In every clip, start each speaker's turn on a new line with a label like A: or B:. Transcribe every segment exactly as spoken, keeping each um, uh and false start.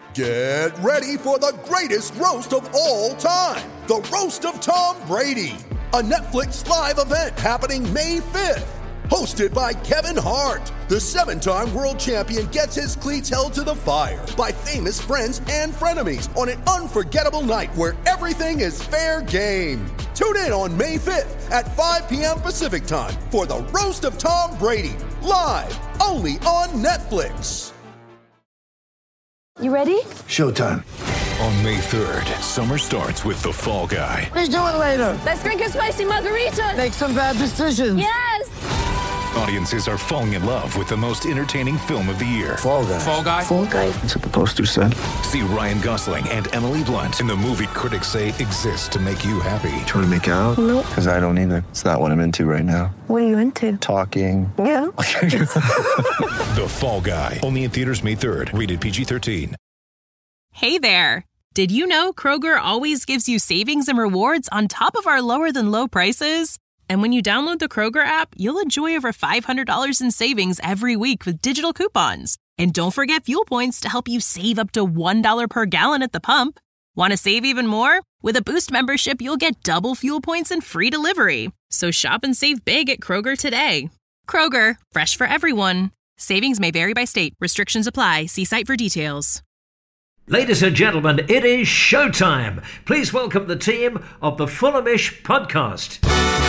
A: Get ready for the greatest roast of all time, the Roast of Tom Brady, a Netflix live event happening May fifth. Hosted by Kevin Hart, the seven-time world champion gets his cleats held to the fire by famous friends and frenemies on an unforgettable night where everything is fair game. Tune in on May fifth at five p.m. Pacific time for the Roast of Tom Brady, live only on Netflix.
B: You ready?
C: Showtime.
D: On May third, summer starts with The Fall Guy.
C: Let's do it later.
B: Let's drink a spicy margarita.
C: Make some bad decisions.
B: Yes!
D: Audiences are falling in love with the most entertaining film of the year.
C: Fall Guy.
E: Fall Guy.
B: Fall Guy.
C: That's what the poster said.
D: See Ryan Gosling and Emily Blunt in the movie critics say exists to make you happy.
C: Trying to make it out?
B: Nope.
C: Because I don't either. It's not what I'm into right now.
B: What are you into?
C: Talking.
B: Yeah.
D: The Fall Guy. Only in theaters May third. Rated P G thirteen.
F: Hey there. Did you know Kroger always gives you savings and rewards on top of our lower than low prices? And when you download the Kroger app, you'll enjoy over five hundred dollars in savings every week with digital coupons. And don't forget fuel points to help you save up to one dollar per gallon at the pump. Want to save even more? With a Boost membership, you'll get double fuel points and free delivery. So shop and save big at Kroger today. Kroger, fresh for everyone. Savings may vary by state. Restrictions apply. See site for details.
G: Ladies and gentlemen, it is showtime. Please welcome the team of the Fulhamish podcast.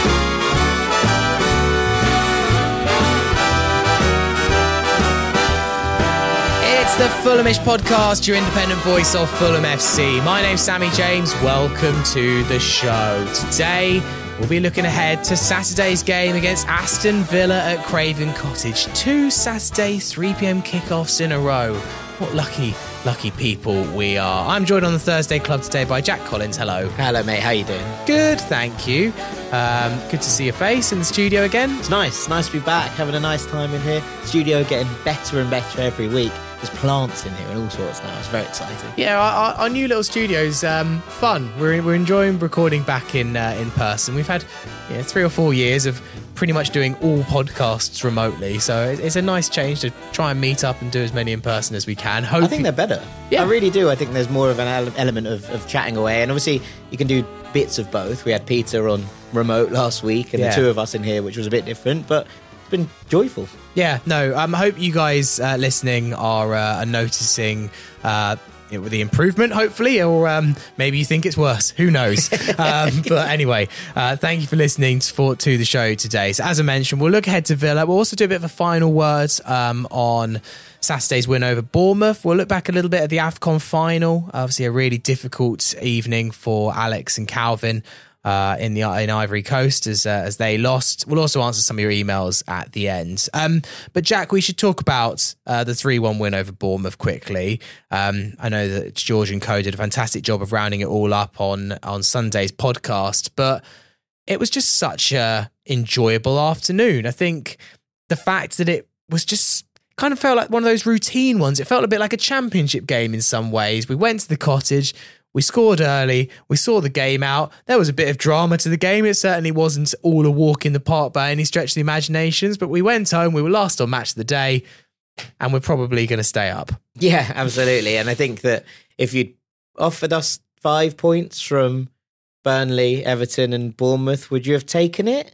E: It's the Fulhamish podcast, your independent voice of Fulham F C. My name's Sammy James. Welcome to the show. Today, we'll be looking ahead to Saturday's game against Aston Villa at Craven Cottage. Two Saturday three p.m. kickoffs in a row. What lucky, lucky people we are. I'm joined on the Thursday Club today by Jack Collins. Hello.
H: Hello, mate. How you doing?
E: Good, thank you. Um, good to see your face in the studio again.
H: It's nice. Nice to be back, having a nice time in here. Studio getting better and better every week. There's plants in here and all sorts now. It's very exciting.
E: Yeah, our, our new little studio's um, fun. We're we're enjoying recording back in uh, in person. We've had you know, three or four years of pretty much doing all podcasts remotely, so it's a nice change to try and meet up and do as many in person as we can. Hope
H: I think they're better.
E: Yeah.
H: I really do. I think there's more of an ele- element of, of chatting away, and obviously you can do bits of both. We had Peter on remote last week, and
E: yeah.
H: the two of us in here, which was a bit different, but it's been joyful.
E: Yeah, no, um, I hope you guys uh, listening are, uh, are noticing uh, it, the improvement, hopefully, or um, maybe you think it's worse. Who knows? um, but anyway, uh, thank you for listening to, to the show today. So as I mentioned, we'll look ahead to Villa. We'll also do a bit of a final word um, on Saturday's win over Bournemouth. We'll look back a little bit at the AFCON final. Obviously, a really difficult evening for Alex and Calvin uh, in the in Ivory Coast as uh, as they lost. We'll also answer some of your emails at the end. Um, but Jack, we should talk about uh, the three one win over Bournemouth quickly. Um, I know that George and Co did a fantastic job of rounding it all up on on Sunday's podcast, but it was just such a enjoyable afternoon. I think the fact that it was just kind of felt like one of those routine ones. It felt a bit like a championship game in some ways. We went to the cottage. We scored early. We saw the game out. There was a bit of drama to the game. It certainly wasn't all a walk in the park by any stretch of the imaginations, but we went home. We were last on Match of the Day, and we're probably going to stay up.
H: Yeah, absolutely. And I think that if you'd offered us five points from Burnley, Everton and Bournemouth, would you have taken it?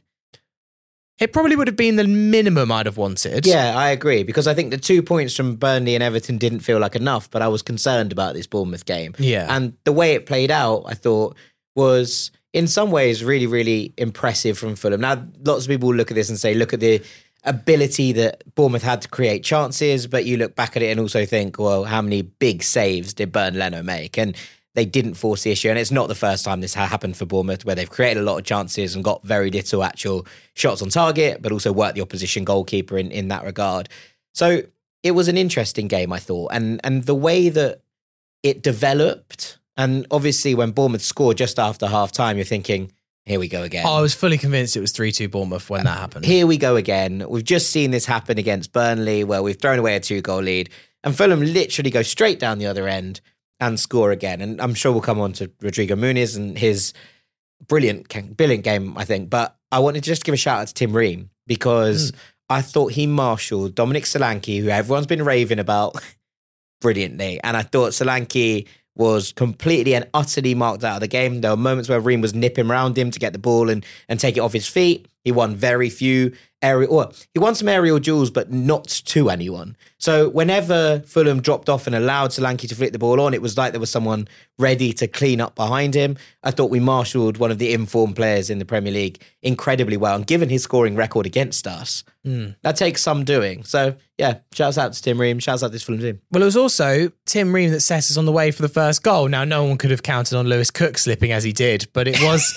E: It probably would have been the minimum I'd have wanted.
H: Yeah, I agree, because I think the two points from Burnley and Everton didn't feel like enough, but I was concerned about this Bournemouth game.
E: Yeah.
H: And the way it played out, I thought, was in some ways really, really impressive from Fulham. Now, lots of people look at this and say, look at the ability that Bournemouth had to create chances, but you look back at it and also think, well, how many big saves did Bernd Leno make? And they didn't force the issue, and it's not the first time this ha- happened for Bournemouth, where they've created a lot of chances and got very little actual shots on target, but also worked the opposition goalkeeper in, in that regard. So it was an interesting game, I thought, and and the way that it developed, and obviously when Bournemouth scored just after half-time, you're thinking, here we go again.
E: Oh, I was fully convinced it was three two Bournemouth when that happened.
H: Here we go again. We've just seen this happen against Burnley, where we've thrown away a two-goal lead, and Fulham literally go straight down the other end and score again. And I'm sure we'll come on to Rodrigo Muniz and his brilliant, brilliant game, I think. But I wanted to just give a shout out to Tim Ream, because mm. I thought he marshalled Dominic Solanke, who everyone's been raving about, brilliantly. And I thought Solanke was completely and utterly marked out of the game. There were moments where Ream was nipping around him to get the ball and, and take it off his feet. He won very few aerial, or he won some aerial duels, but not to anyone. So whenever Fulham dropped off and allowed Solanke to flick the ball on, it was like there was someone ready to clean up behind him. I thought we marshalled one of the informed players in the Premier League incredibly well. And given his scoring record against us, mm. that takes some doing. So yeah, shouts out to Tim Ream, shouts out to this Fulham team.
E: Well, it was also Tim Ream that set us on the way for the first goal. Now, no one could have counted on Lewis Cook slipping as he did, but it was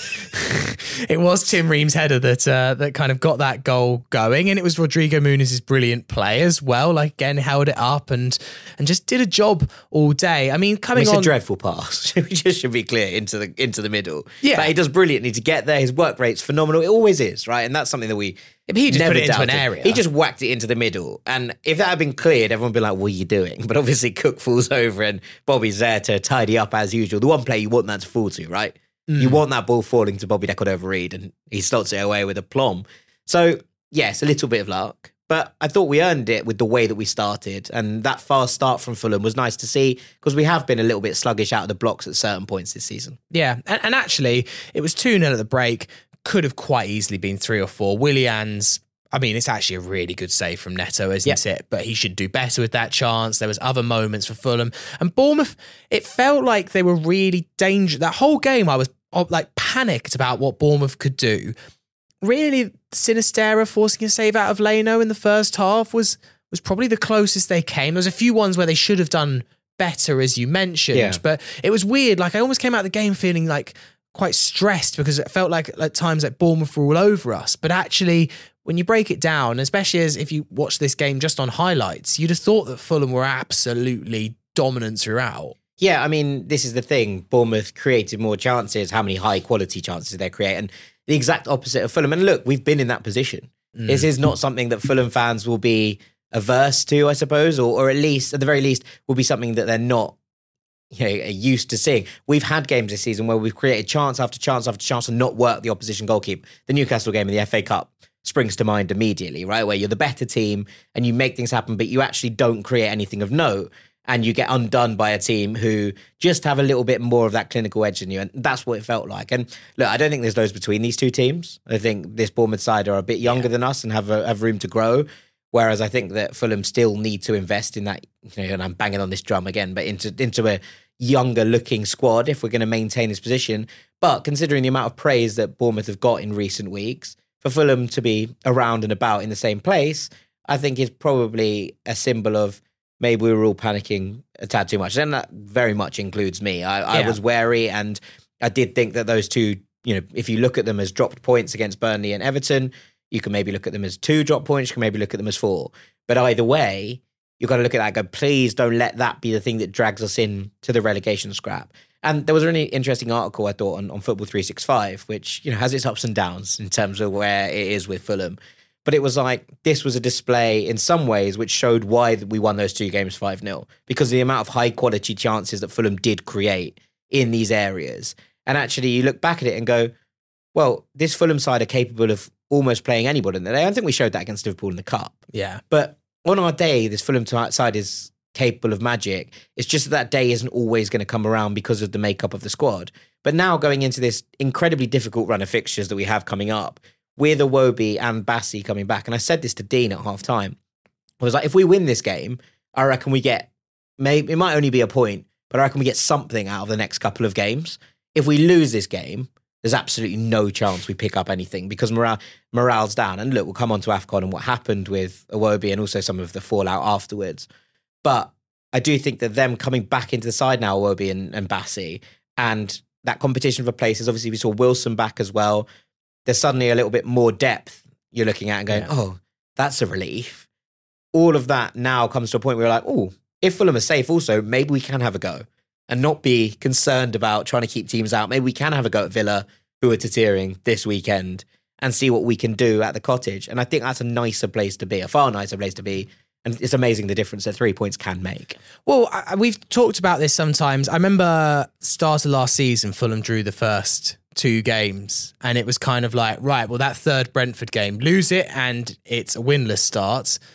E: it was Tim Ream's header that uh, that kind of got that goal going, and it was Rodrigo Muniz' brilliant play as well. Like, again, held it up and and just did a job all day. I mean, coming
H: it's
E: on,
H: a dreadful pass. We just should be clear into the into the middle.
E: Yeah,
H: but he does brilliantly to get there. His work rate's phenomenal. It always is, right? And that's something that we.
E: But he just
H: never
E: put it into
H: doubted.
E: an area.
H: He just whacked it into the middle. And if that had been cleared, everyone would be like, what are you doing? But obviously Cook falls over and Bobby's there to tidy up as usual. The one play you want that to fall to, right? Mm. You want that ball falling to Bobby Decordova-Reid and he slots it away with a plum. So, yes, a little bit of luck. But I thought we earned it with the way that we started. And that fast start from Fulham was nice to see because we have been a little bit sluggish out of the blocks at certain points this season.
E: Yeah, and, and actually, it was two nil at the break. Could have quite easily been three or four. Willian's, I mean, it's actually a really good save from Neto, isn't
H: yep.
E: it? But he should do better with that chance. There was other moments for Fulham. And Bournemouth, it felt like they were really dangerous. That whole game, I was like panicked about what Bournemouth could do. Really, Sinistera forcing a save out of Leno in the first half was was probably the closest they came. There was a few ones where they should have done better, as you mentioned.
H: Yeah.
E: But it was weird. Like, I almost came out of the game feeling like quite stressed because it felt like at times like Bournemouth were all over us. But actually, when you break it down, especially as if you watch this game just on highlights, you'd have thought that Fulham were absolutely dominant throughout.
H: Yeah, I mean, this is the thing. Bournemouth created more chances. How many high-quality chances did they create? And the exact opposite of Fulham. And look, we've been in that position. Mm. This is not something that Fulham fans will be averse to, I suppose, or, or at least, at the very least, will be something that they're not you know, used to seeing. We've had games this season where we've created chance after chance after chance and not worked the opposition goalkeeper. The Newcastle game in the F A Cup springs to mind immediately, right? Where you're the better team and you make things happen, but you actually don't create anything of note. And you get undone by a team who just have a little bit more of that clinical edge in you. And that's what it felt like. And look, I don't think there's loads between these two teams. I think this Bournemouth side are a bit younger yeah. than us and have a, have room to grow. Whereas I think that Fulham still need to invest in that, you know, and I'm banging on this drum again, but into, into a younger looking squad if we're going to maintain this position. But considering the amount of praise that Bournemouth have got in recent weeks, for Fulham to be around and about in the same place, I think is probably a symbol of maybe we were all panicking a tad too much. And that very much includes me. I, yeah. I was wary and I did think that those two, you know, if you look at them as dropped points against Burnley and Everton, you can maybe look at them as two drop points, you can maybe look at them as four. But either way, you've got to look at that and go, please don't let that be the thing that drags us in to the relegation scrap. And there was a really interesting article, I thought, on, on Football three sixty-five, which, you know, has its ups and downs in terms of where it is with Fulham. But it was like, this was a display in some ways which showed why we won those two games five nil. Because of the amount of high-quality chances that Fulham did create in these areas. And actually, you look back at it and go, well, this Fulham side are capable of almost playing anybody in there. I don't think we showed that against Liverpool in the Cup.
E: Yeah.
H: But on our day, this Fulham side is capable of magic. It's just that that day isn't always going to come around because of the makeup of the squad. But now going into this incredibly difficult run of fixtures that we have coming up, with Iwobi and Bassi coming back, and I said this to Dean at half time, I was like, if we win this game, I reckon we get, maybe it might only be a point, but I reckon we get something out of the next couple of games. If we lose this game, there's absolutely no chance we pick up anything because morale, morale's down. And look, we'll come on to AFCON and what happened with Iwobi and also some of the fallout afterwards. But I do think that them coming back into the side now, Iwobi and, and Bassi, and that competition for places, obviously we saw Wilson back as well. There's suddenly a little bit more depth you're looking at and going, yeah. oh, that's a relief. All of that now comes to a point where you're like, oh, if Fulham are safe also, maybe we can have a go and not be concerned about trying to keep teams out. Maybe we can have a go at Villa, who are teetering this weekend, and see what we can do at the Cottage. And I think that's a nicer place to be, a far nicer place to be. And it's amazing the difference that three points can make.
E: Well, I, we've talked about this sometimes. I remember start of last season, Fulham drew the first two games and it was kind of like, right, well, that third Brentford game, lose it and it's a winless start.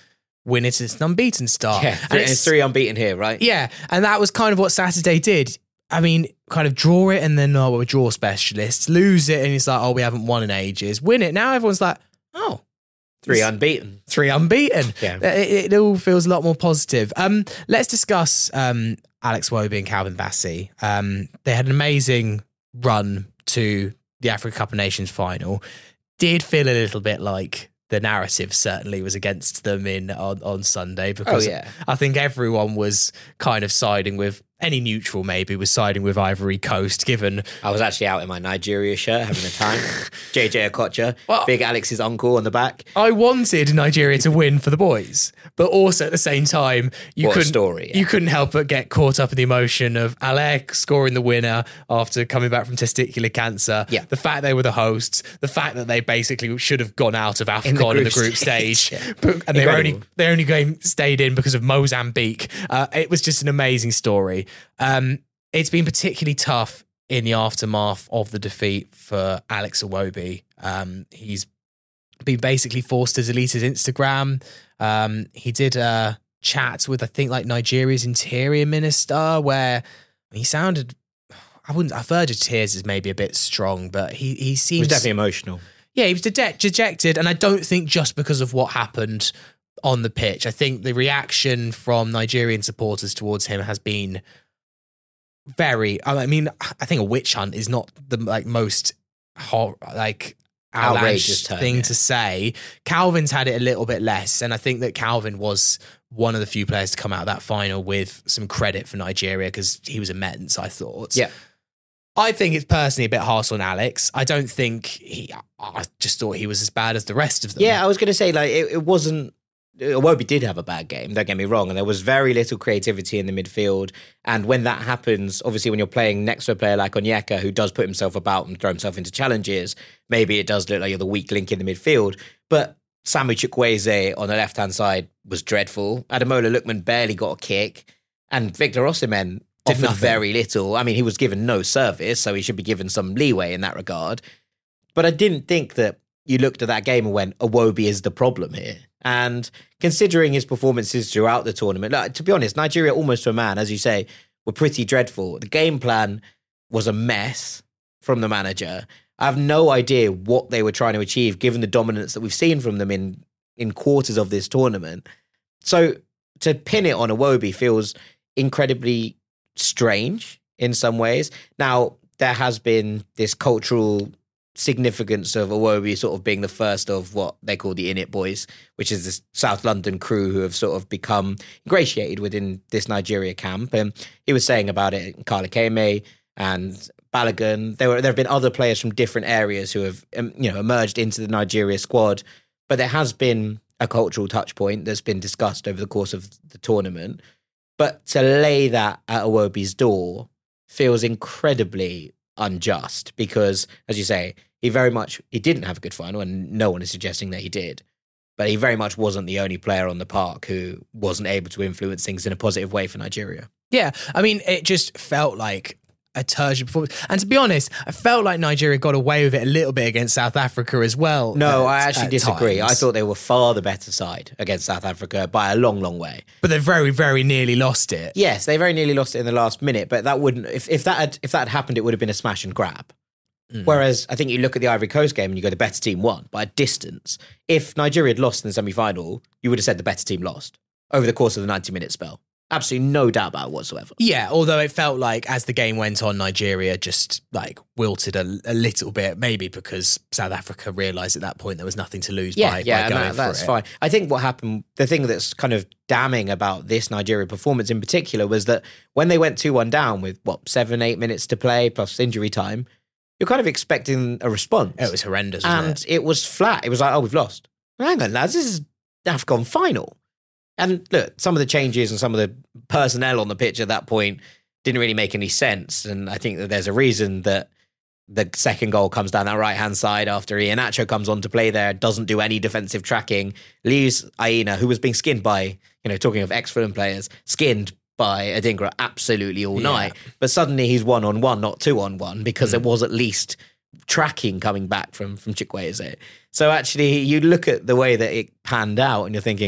E: win it. It's an unbeaten start.
H: Yeah,
E: and
H: it's, it's three unbeaten here, right?
E: Yeah, and that was kind of what Saturday did. I mean, kind of draw it and then, oh, we're draw specialists. Lose it and it's like, oh, we haven't won in ages. Win it. Now everyone's like, oh.
H: Three unbeaten.
E: Three unbeaten. Yeah. It, it all feels a lot more positive. Um, let's discuss um, Alex Iwobi and Calvin Bassey. Um, they had an amazing run to the Africa Cup of Nations final. Did feel a little bit like the narrative certainly was against them in on, on Sunday because
H: oh, yeah.
E: I think everyone was kind of siding with, any neutral maybe was siding with Ivory Coast, given...
H: I was actually out in my Nigeria shirt having a time. J J Okocha,
E: well,
H: big Alex's uncle on the back.
E: I wanted Nigeria to win for the boys, but also at the same time, you
H: what
E: couldn't
H: a story, yeah.
E: you couldn't help but get caught up in the emotion of Alec scoring the winner after coming back from testicular cancer.
H: Yeah.
E: The fact they were the hosts, the fact that they basically should have gone out of AFCON in the group, in the group stage, stage
H: yeah.
E: but, and they were only they only game stayed in because of Mozambique. Uh, it was just an amazing story. Um, it's been particularly tough in the aftermath of the defeat for Alex Iwobi. Um, he's been basically forced to delete his Instagram. Um, he did a chat with, I think, like Nigeria's interior minister, where he sounded, I wouldn't, a verge of tears is maybe a bit strong, but he, he seems...
H: He was definitely emotional.
E: Yeah, he was de- dejected, and I don't think just because of what happened on the pitch. I think the reaction from Nigerian supporters towards him has been very, I mean, I think a witch hunt is not the like most hot, like outrageous
H: term,
E: thing
H: yeah.
E: to say. Calvin's had it a little bit less, and I think that Calvin was one of the few players to come out of that final with some credit for Nigeria because he was immense, I thought.
H: Yeah.
E: I think it's personally a bit harsh on Alex. I don't think he, I just thought he was as bad as the rest of them.
H: Yeah, I was going to say, like, it, it wasn't, Iwobi did have a bad game, don't get me wrong, and there was very little creativity in the midfield. And when that happens, obviously when you're playing next to a player like Onyeka, who does put himself about and throw himself into challenges, maybe it does look like you're the weak link in the midfield. But Samu Chukwueze on the left-hand side was dreadful. Ademola Lookman barely got a kick. And Victor Osimhen offered
E: nothing.
H: very little. I mean, he was given no service, so he should be given some leeway in that regard. But I didn't think that you looked at that game and went, Iwobi is the problem here. And considering his performances throughout the tournament, like, to be honest, Nigeria almost to a man, as you say, were pretty dreadful. The game plan was a mess from the manager. I have no idea what they were trying to achieve, given the dominance that we've seen from them in, in quarters of this tournament. So to pin it on Iwobi feels incredibly strange in some ways. Now, there has been this cultural significance of Iwobi sort of being the first of what they call the Init Boys, which is this South London crew who have sort of become ingratiated within this Nigeria camp. And he was saying about it, Kala Keme and Balogun. There were there have been other players from different areas who have um, you know emerged into the Nigeria squad, but there has been a cultural touch point that's been discussed over the course of the tournament. But to lay that at Iwobi's door feels incredibly unjust because, as you say, he very much, he didn't have a good final and no one is suggesting that he did, but he very much wasn't the only player on the park who wasn't able to influence things in a positive way for Nigeria.
E: Yeah, I mean, it just felt like a turgid performance. And to be honest, I felt like Nigeria got away with it a little bit against South Africa as well.
H: No,
E: at,
H: I actually disagree.
E: times.
H: I thought they were far the better side against South Africa by a long, long way.
E: But they very, very nearly lost it.
H: Yes, they very nearly lost it in the last minute, but that wouldn't, if, if that had if that had happened, it would have been a smash and grab. Mm. Whereas I think you look at the Ivory Coast game and you go, the better team won by a distance. If Nigeria had lost in the semi-final, you would have said the better team lost over the course of the ninety-minute spell. Absolutely no doubt about it whatsoever.
E: Yeah, although it felt like as the game went on, Nigeria just like wilted a, a little bit, maybe because South Africa realised at that point there was nothing to lose
H: yeah,
E: by,
H: yeah,
E: by
H: and
E: going
H: that,
E: for
H: that's
E: it.
H: fine. I think what happened, the thing that's kind of damning about this Nigeria performance in particular was that when they went two one down with, what, seven, eight minutes to play plus injury time, you're kind of expecting a response.
E: It was horrendous, wasn't
H: And
E: it?
H: it was flat. It was like, oh, we've lost. Hang on, lads, this is AFCON final. And look, some of the changes and some of the personnel on the pitch at that point didn't really make any sense. And I think that there's a reason that the second goal comes down that right-hand side after Iheanacho comes on to play there, doesn't do any defensive tracking, leaves Aina, who was being skinned by, you know, talking of ex-Fulham players, skinned by Adingra absolutely all
E: Yeah.
H: night. But suddenly he's one-on-one, not two-on-one, because
E: Mm.
H: there was at least tracking coming back from, from Chukwueze. So actually, you look at the way that it panned out and you're thinking,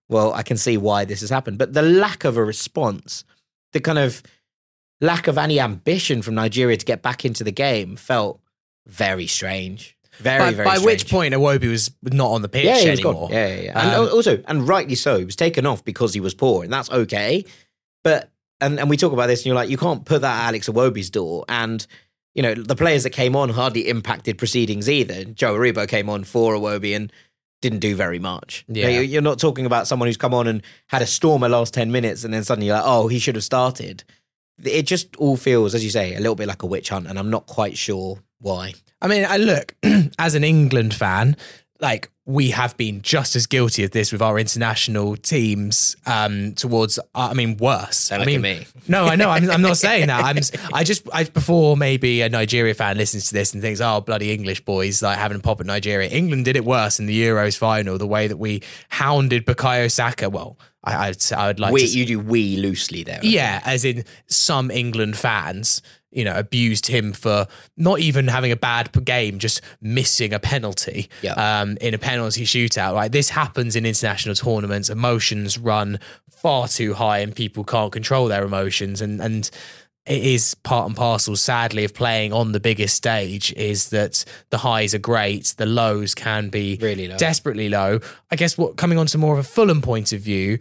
H: well, I can see why this has happened. But the lack of a response, the kind of lack of any ambition from Nigeria to get back into the game felt very strange. Very,
E: by,
H: very
E: by
H: strange.
E: which point Iwobi was not on the pitch
H: yeah, he was
E: anymore.
H: gone. Yeah, yeah, yeah. And
E: Um,
H: also, and rightly so, he was taken off because he was poor, and that's okay. But and and we talk about this, and you're like, you can't put that at Alex Iwobi's door. And you know, the players that came on hardly impacted proceedings either. Joe Aribo came on for Iwobi and didn't do very much.
E: Yeah.
H: You know, you're not talking about someone who's come on and had a stormer last ten minutes, and then suddenly you're like, oh, he should have started. It just all feels, as you say, a little bit like a witch hunt, and I'm not quite sure why.
E: I mean, I look, as an England fan, like we have been just as guilty of this with our international teams um, towards, uh, I mean, worse.
H: Don't
E: I
H: look
E: mean,
H: at me.
E: No, I know. I'm, I'm not saying that. I'm, I just, I, before maybe a Nigeria fan listens to this and thinks, oh, bloody English boys, like having a pop at Nigeria. England did it worse in the Euros final, the way that we hounded Bukayo Saka. Well, I, I'd, I would like
H: we,
E: to.
H: You do we loosely there. I
E: Yeah,
H: think.
E: as in some England fans, you know, abused him for not even having a bad p- game, just missing a penalty
H: Yeah.
E: um, in a penalty shootout. Right, this happens in international tournaments. Emotions run far too high, and people can't control their emotions. And and it is part and parcel, sadly, of playing on the biggest stage. Is that the highs are great, the lows can be
H: Really low.
E: desperately low. I guess what coming on to more of a Fulham point of view,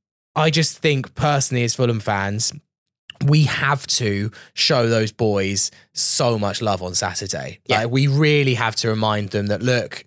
E: I just think personally, as Fulham fans, we have to show those boys so much love on Saturday.
H: Yeah.
E: Like, we really have to remind them that, look,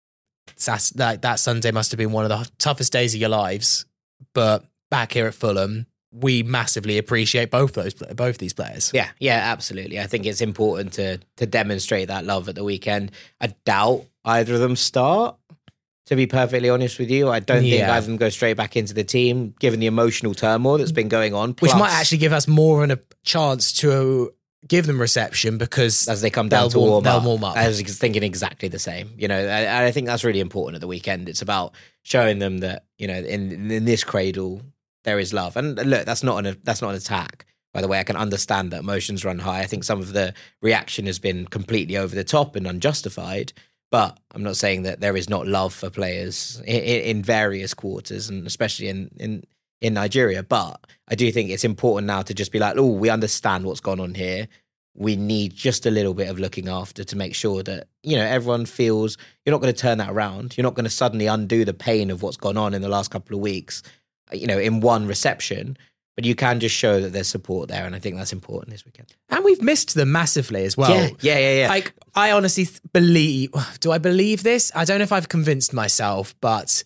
E: Sat- that, that Sunday must have been one of the toughest days of your lives, but back here at Fulham, we massively appreciate both those both these players.
H: Yeah, yeah, absolutely. I think it's important to to demonstrate that love at the weekend. I doubt either of them start, to be perfectly honest with you. I don't think
E: Yeah.
H: either of them go straight back into the team, given the emotional turmoil that's been going on.
E: Which
H: Plus,
E: might actually give us more of a chance to give them reception, because
H: as they come down
E: they'll
H: to
E: warm,
H: warm,
E: they'll
H: up.
E: warm up.
H: I was thinking exactly the same. You know, I, I think that's really important at the weekend. It's about showing them that, you know, in in this cradle there is love. And look, that's not an that's not an attack. By the way, I can understand that emotions run high. I think some of the reaction has been completely over the top and unjustified. But I'm not saying that there is not love for players in, in various quarters, and especially in, in, in Nigeria. But I do think it's important now to just be like, oh, we understand what's gone on here. We need just a little bit of looking after to make sure that, you know, everyone feels you're not going to turn that around. You're not going to suddenly undo the pain of what's gone on in the last couple of weeks, you know, in one reception. But you can just show that there's support there, and I think that's important this weekend.
E: And we've missed them massively as well.
H: Yeah, yeah, yeah, yeah.
E: Like, I honestly th- believe, do I believe this? I don't know if I've convinced myself, but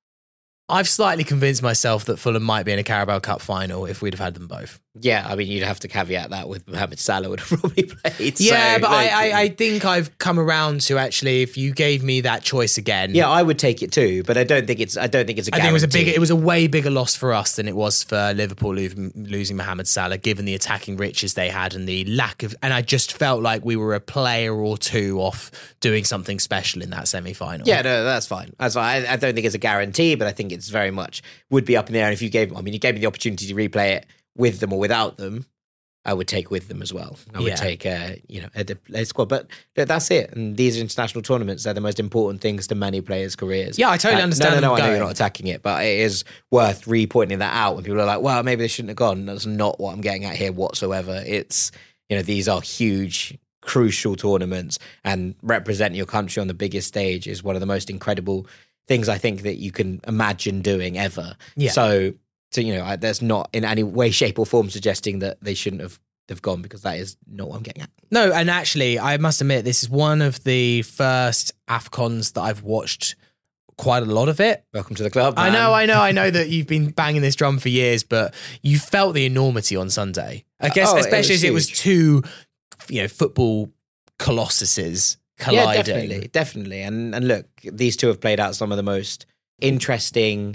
E: I've slightly convinced myself that Fulham might be in a Carabao Cup final if we'd have had them both.
H: Yeah, I mean, you'd have to caveat that with Mohamed Salah would have probably played.
E: Yeah,
H: so,
E: but
H: like,
E: I, I, I think I've come around to actually, if you gave me that choice again.
H: yeah, I would take it too, but I don't think it's. I don't think it's a
E: I
H: guarantee.
E: think it was a big, it was a way bigger loss for us than it was for Liverpool losing, losing Mohamed Salah, given the attacking riches they had and the lack of. And I just felt like we were a player or two off doing something special in that semi-final.
H: Yeah, no, that's fine. That's fine. I, I don't think it's a guarantee, but I think it's very much would be up in the air. And if you gave, I mean, you gave me the opportunity to replay it with them or without them, I would take with them as well. I would
E: Yeah.
H: take, uh, you know, a, a squad. But look, that's it. And these international tournaments are the most important things to many players' careers.
E: Yeah, I totally
H: Uh,
E: understand
H: No, no, no.
E: them
H: I know you're
E: going.
H: not attacking it, but it is worth re-pointing that out when people are like, "Well, maybe they shouldn't have gone." That's not what I'm getting at here whatsoever. It's, you know, these are huge, crucial tournaments, and representing your country on the biggest stage is one of the most incredible things I think that you can imagine doing ever.
E: Yeah.
H: So, so you know, I, there's not in any way, shape, or form suggesting that they shouldn't have have gone, because that is not what I'm getting at.
E: No, and actually, I must admit, this is one of the first AFCONs that I've watched quite a lot of it.
H: Welcome to the club,
E: I
H: man.
E: know, I know, I know that you've been banging this drum for years, but you felt the enormity on Sunday. I guess,
H: Oh, it
E: especially
H: was
E: as it was
H: huge.
E: two, you know, football colossuses colliding.
H: Yeah, definitely, definitely. And and look, these two have played out some of the most interesting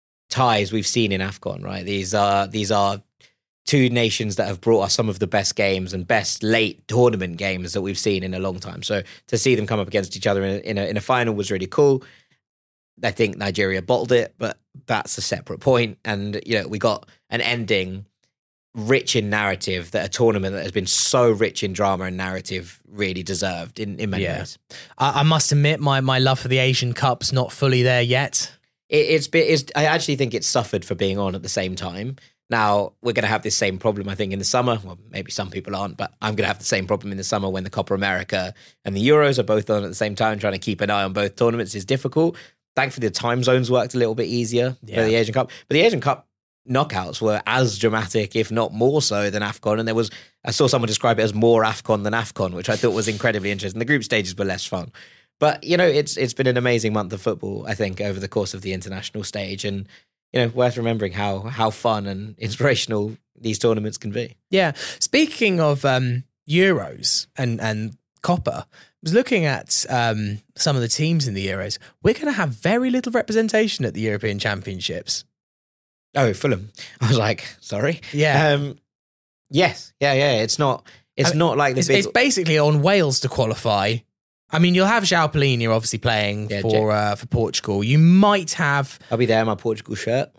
H: ties we've seen in AFCON, right? These are these are two nations that have brought us some of the best games and best late tournament games that we've seen in a long time. So to see them come up against each other in a, in a, in a final was really cool. I think Nigeria bottled it, but that's a separate point. And, you know, we got an ending rich in narrative that a tournament that has been so rich in drama and narrative really deserved in, in many
E: Yeah.
H: ways.
E: I, I must admit, my, my love for the Asian Cup's not fully there yet.
H: it, it's been. It's, I actually think it's suffered for being on at the same time. Now we're going to have this same problem, I think, in the summer. Well, maybe some people aren't, but I'm going to have the same problem in the summer when the Copa America and the Euros are both on at the same time. Trying to keep an eye on both tournaments is difficult. Thankfully, the time zones worked a little bit easier
E: Yeah.
H: for the Asian Cup, but the Asian Cup knockouts were as dramatic, if not more so, than AFCON. And there was, I saw someone describe it as more AFCON than AFCON, which I thought was incredibly interesting. The group stages were less fun. But, you know, it's it's been an amazing month of football, I think, over the course of the international stage. And, you know, worth remembering how how fun and inspirational these tournaments can be.
E: Yeah. Speaking of um, Euros and, and Copa, I was looking at um, some of the teams in the Euros. We're going to have very little representation at the European Championships.
H: Oh, Fulham. I was like, sorry?
E: Yeah.
H: Um, yes. Yeah, yeah. It's not, it's
E: I mean,
H: not like the
E: It's,
H: big...
E: it's basically on Wales to qualify. I mean, you'll have João Palhinha obviously playing
H: Yeah,
E: for uh, for Portugal. You might have
H: I'll be there in my Portugal shirt.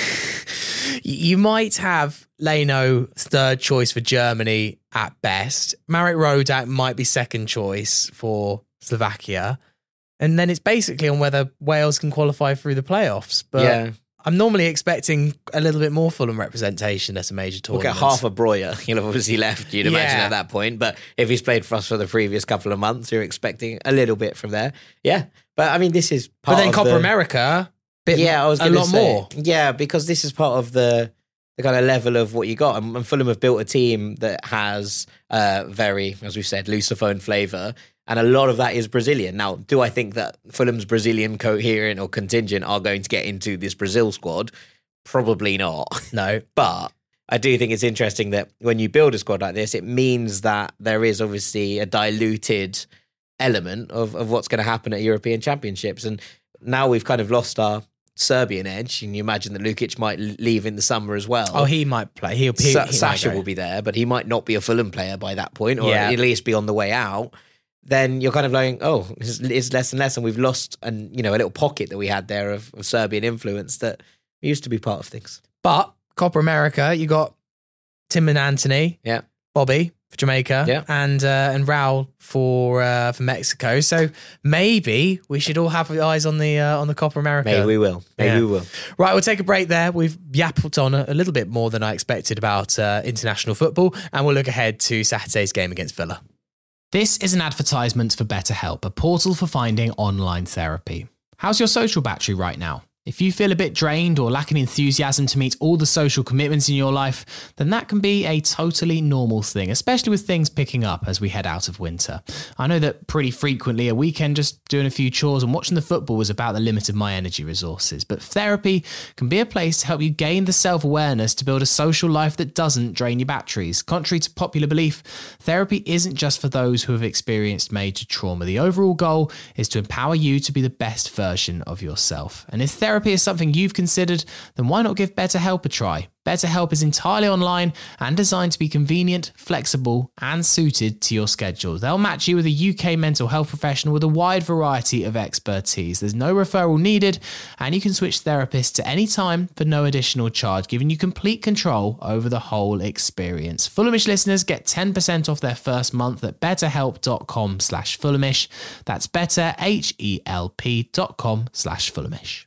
E: you might have Leno third choice for Germany at best. Marek Rodak might be second choice for Slovakia. And then it's basically on whether Wales can qualify through the playoffs. But
H: Yeah.
E: I'm normally expecting a little bit more Fulham representation at a major
H: We'll
E: tournament.
H: get half a Breuer. He'll have obviously left, you'd imagine,
E: Yeah.
H: at that point. But if he's played for us for the previous couple of months, you're expecting a little bit from there. Yeah. But I mean, this is part
E: But then
H: of
E: Copa
H: the...
E: America, bit,
H: yeah, I was
E: a
H: gonna
E: lot
H: say,
E: more.
H: Yeah, because this is part of the the kind of level of what you got. And, and Fulham have built a team that has uh, very, as we've said, Lusophone flavour. And a lot of that is Brazilian. Now, do I think that Fulham's Brazilian coherent or contingent are going to get into this Brazil squad? Probably not.
E: No.
H: But I do think it's interesting that when you build a squad like this, it means that there is obviously a diluted element of, of what's going to happen at European Championships. And now we've kind of lost our Serbian edge. And you imagine that Lukic might leave in the summer as well.
E: Oh, he might play. He'll, he,
H: Sa-
E: he
H: Sasha
E: might go.
H: will be there, but he might not be a Fulham player by that point, or
E: Yeah.
H: at least be on the way out. Then you're kind of going, oh, it's, it's less and less, and we've lost, and you know, a little pocket that we had there of, of Serbian influence that used to be part of things.
E: But Copa America, you got Tim and Anthony,
H: Yeah,
E: Bobby for Jamaica,
H: Yeah.
E: and uh, and Raul for uh, for Mexico. So maybe we should all have eyes on the uh, on the Copa America.
H: maybe we will. Maybe
E: Yeah.
H: we will.
E: Right, we'll take a break there. We've yapped on a, a little bit more than I expected about uh, international football, and we'll look ahead to Saturday's game against Villa. This is an advertisement for BetterHelp, a portal for finding online therapy. How's your social battery right now? If you feel a bit drained or lacking enthusiasm to meet all the social commitments in your life, then that can be a totally normal thing, especially with things picking up as we head out of winter. I know that pretty frequently a weekend just doing a few chores and watching the football was about the limit of my energy resources, but therapy can be a place to help you gain the self-awareness to build a social life that doesn't drain your batteries. Contrary to popular belief, therapy isn't just for those who have experienced major trauma. The overall goal is to empower you to be the best version of yourself. And if therapy Therapy is something you've considered, then why not give BetterHelp a try? BetterHelp is entirely online and designed to be convenient, flexible, and suited to your schedule. They'll match you with a U K mental health professional with a wide variety of expertise. There's no referral needed, and you can switch therapists at any time for no additional charge, giving you complete control over the whole experience. Fulhamish listeners get ten percent off their first month at betterhelp.com slash Fulhamish. That's better, H E L P dot com slash Fulhamish.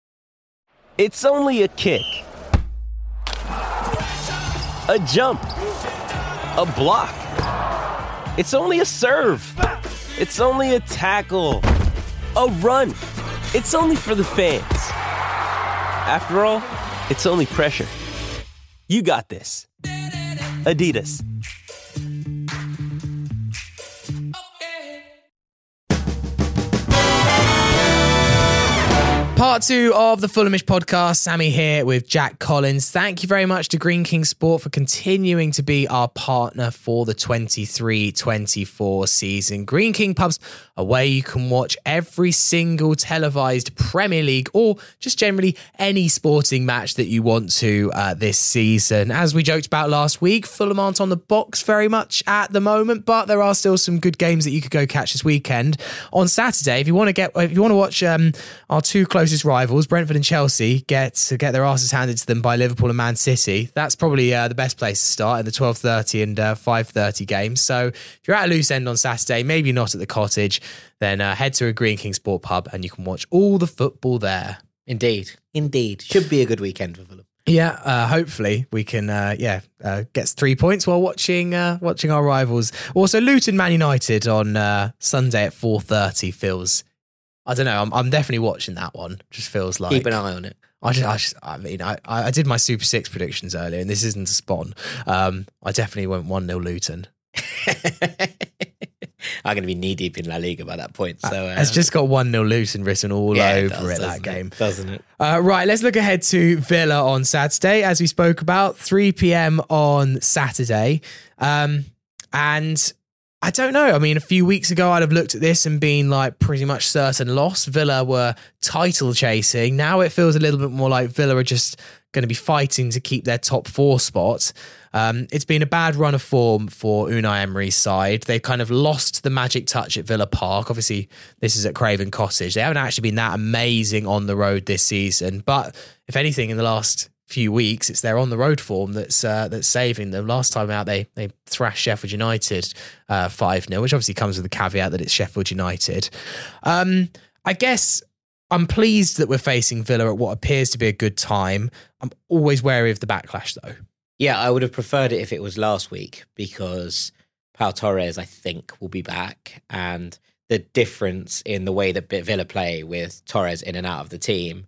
I: It's only a kick, a jump, a block. It's only a serve. It's only a tackle, a run. It's only for the fans. After all, it's only pressure. You got this. Adidas.
E: Part two of the Fulhamish podcast. Sammy here with Jack Collins. Thank you very much to Greene King Sport for continuing to be our partner for the twenty-three twenty-four season. Greene King Pubs are where you can watch every single televised Premier League or just generally any sporting match that you want to uh, this season. As we joked about last week, Fulham aren't on the box very much at the moment, but there are still some good games that you could go catch this weekend. On Saturday, if you want to get, if you want to watch um, our two closest rivals, Brentford and Chelsea, get get their asses handed to them by Liverpool and Man City, that's probably uh, the best place to start in the twelve thirty and uh, five thirty games. So if you're at a loose end on Saturday, maybe not at the Cottage, then uh, head to a Greene King Sport pub and you can watch all the football there.
H: Indeed. Indeed. Should be a good weekend for Fulham.
E: Yeah, uh, hopefully we can, uh, yeah, uh, get three points while watching uh, watching our rivals. Also, Luton Man United on uh, Sunday at four thirty feels, I don't know, I'm, I'm definitely watching that one. Just feels like...
H: Keep an eye on it.
E: I just, I, just, I mean, I, I did my Super Six predictions earlier, and this isn't a spawn. Um, I definitely went one nil Luton.
H: I'm going to be knee deep in La Liga by that point. So uh,
E: it's just got one nil Luton written all
H: yeah,
E: over
H: it, does,
E: it that game,
H: it? doesn't it?
E: Uh, right, let's look ahead to Villa on Saturday, as we spoke about, three p.m. on Saturday. Um, and I don't know. I mean, a few weeks ago, I'd have looked at this and been like pretty much certain loss. Villa were title chasing. Now it feels a little bit more like Villa are just going to be fighting to keep their top four spot. Um, it's been a bad run of form for Unai Emery's side. They've kind of lost the magic touch at Villa Park. Obviously, this is at Craven Cottage. They haven't actually been that amazing on the road this season. But if anything, in the last few weeks, it's their on the road form that's uh, that's saving them. Last time out, they they thrashed Sheffield United uh, five nil, which obviously comes with the caveat that it's Sheffield United. Um, I guess I'm pleased that we're facing Villa at what appears to be a good time. I'm always wary of the backlash, though.
H: Yeah, I would have preferred it if it was last week because Pau Torres, I think, will be back. And the difference in the way that Villa play with Torres in and out of the team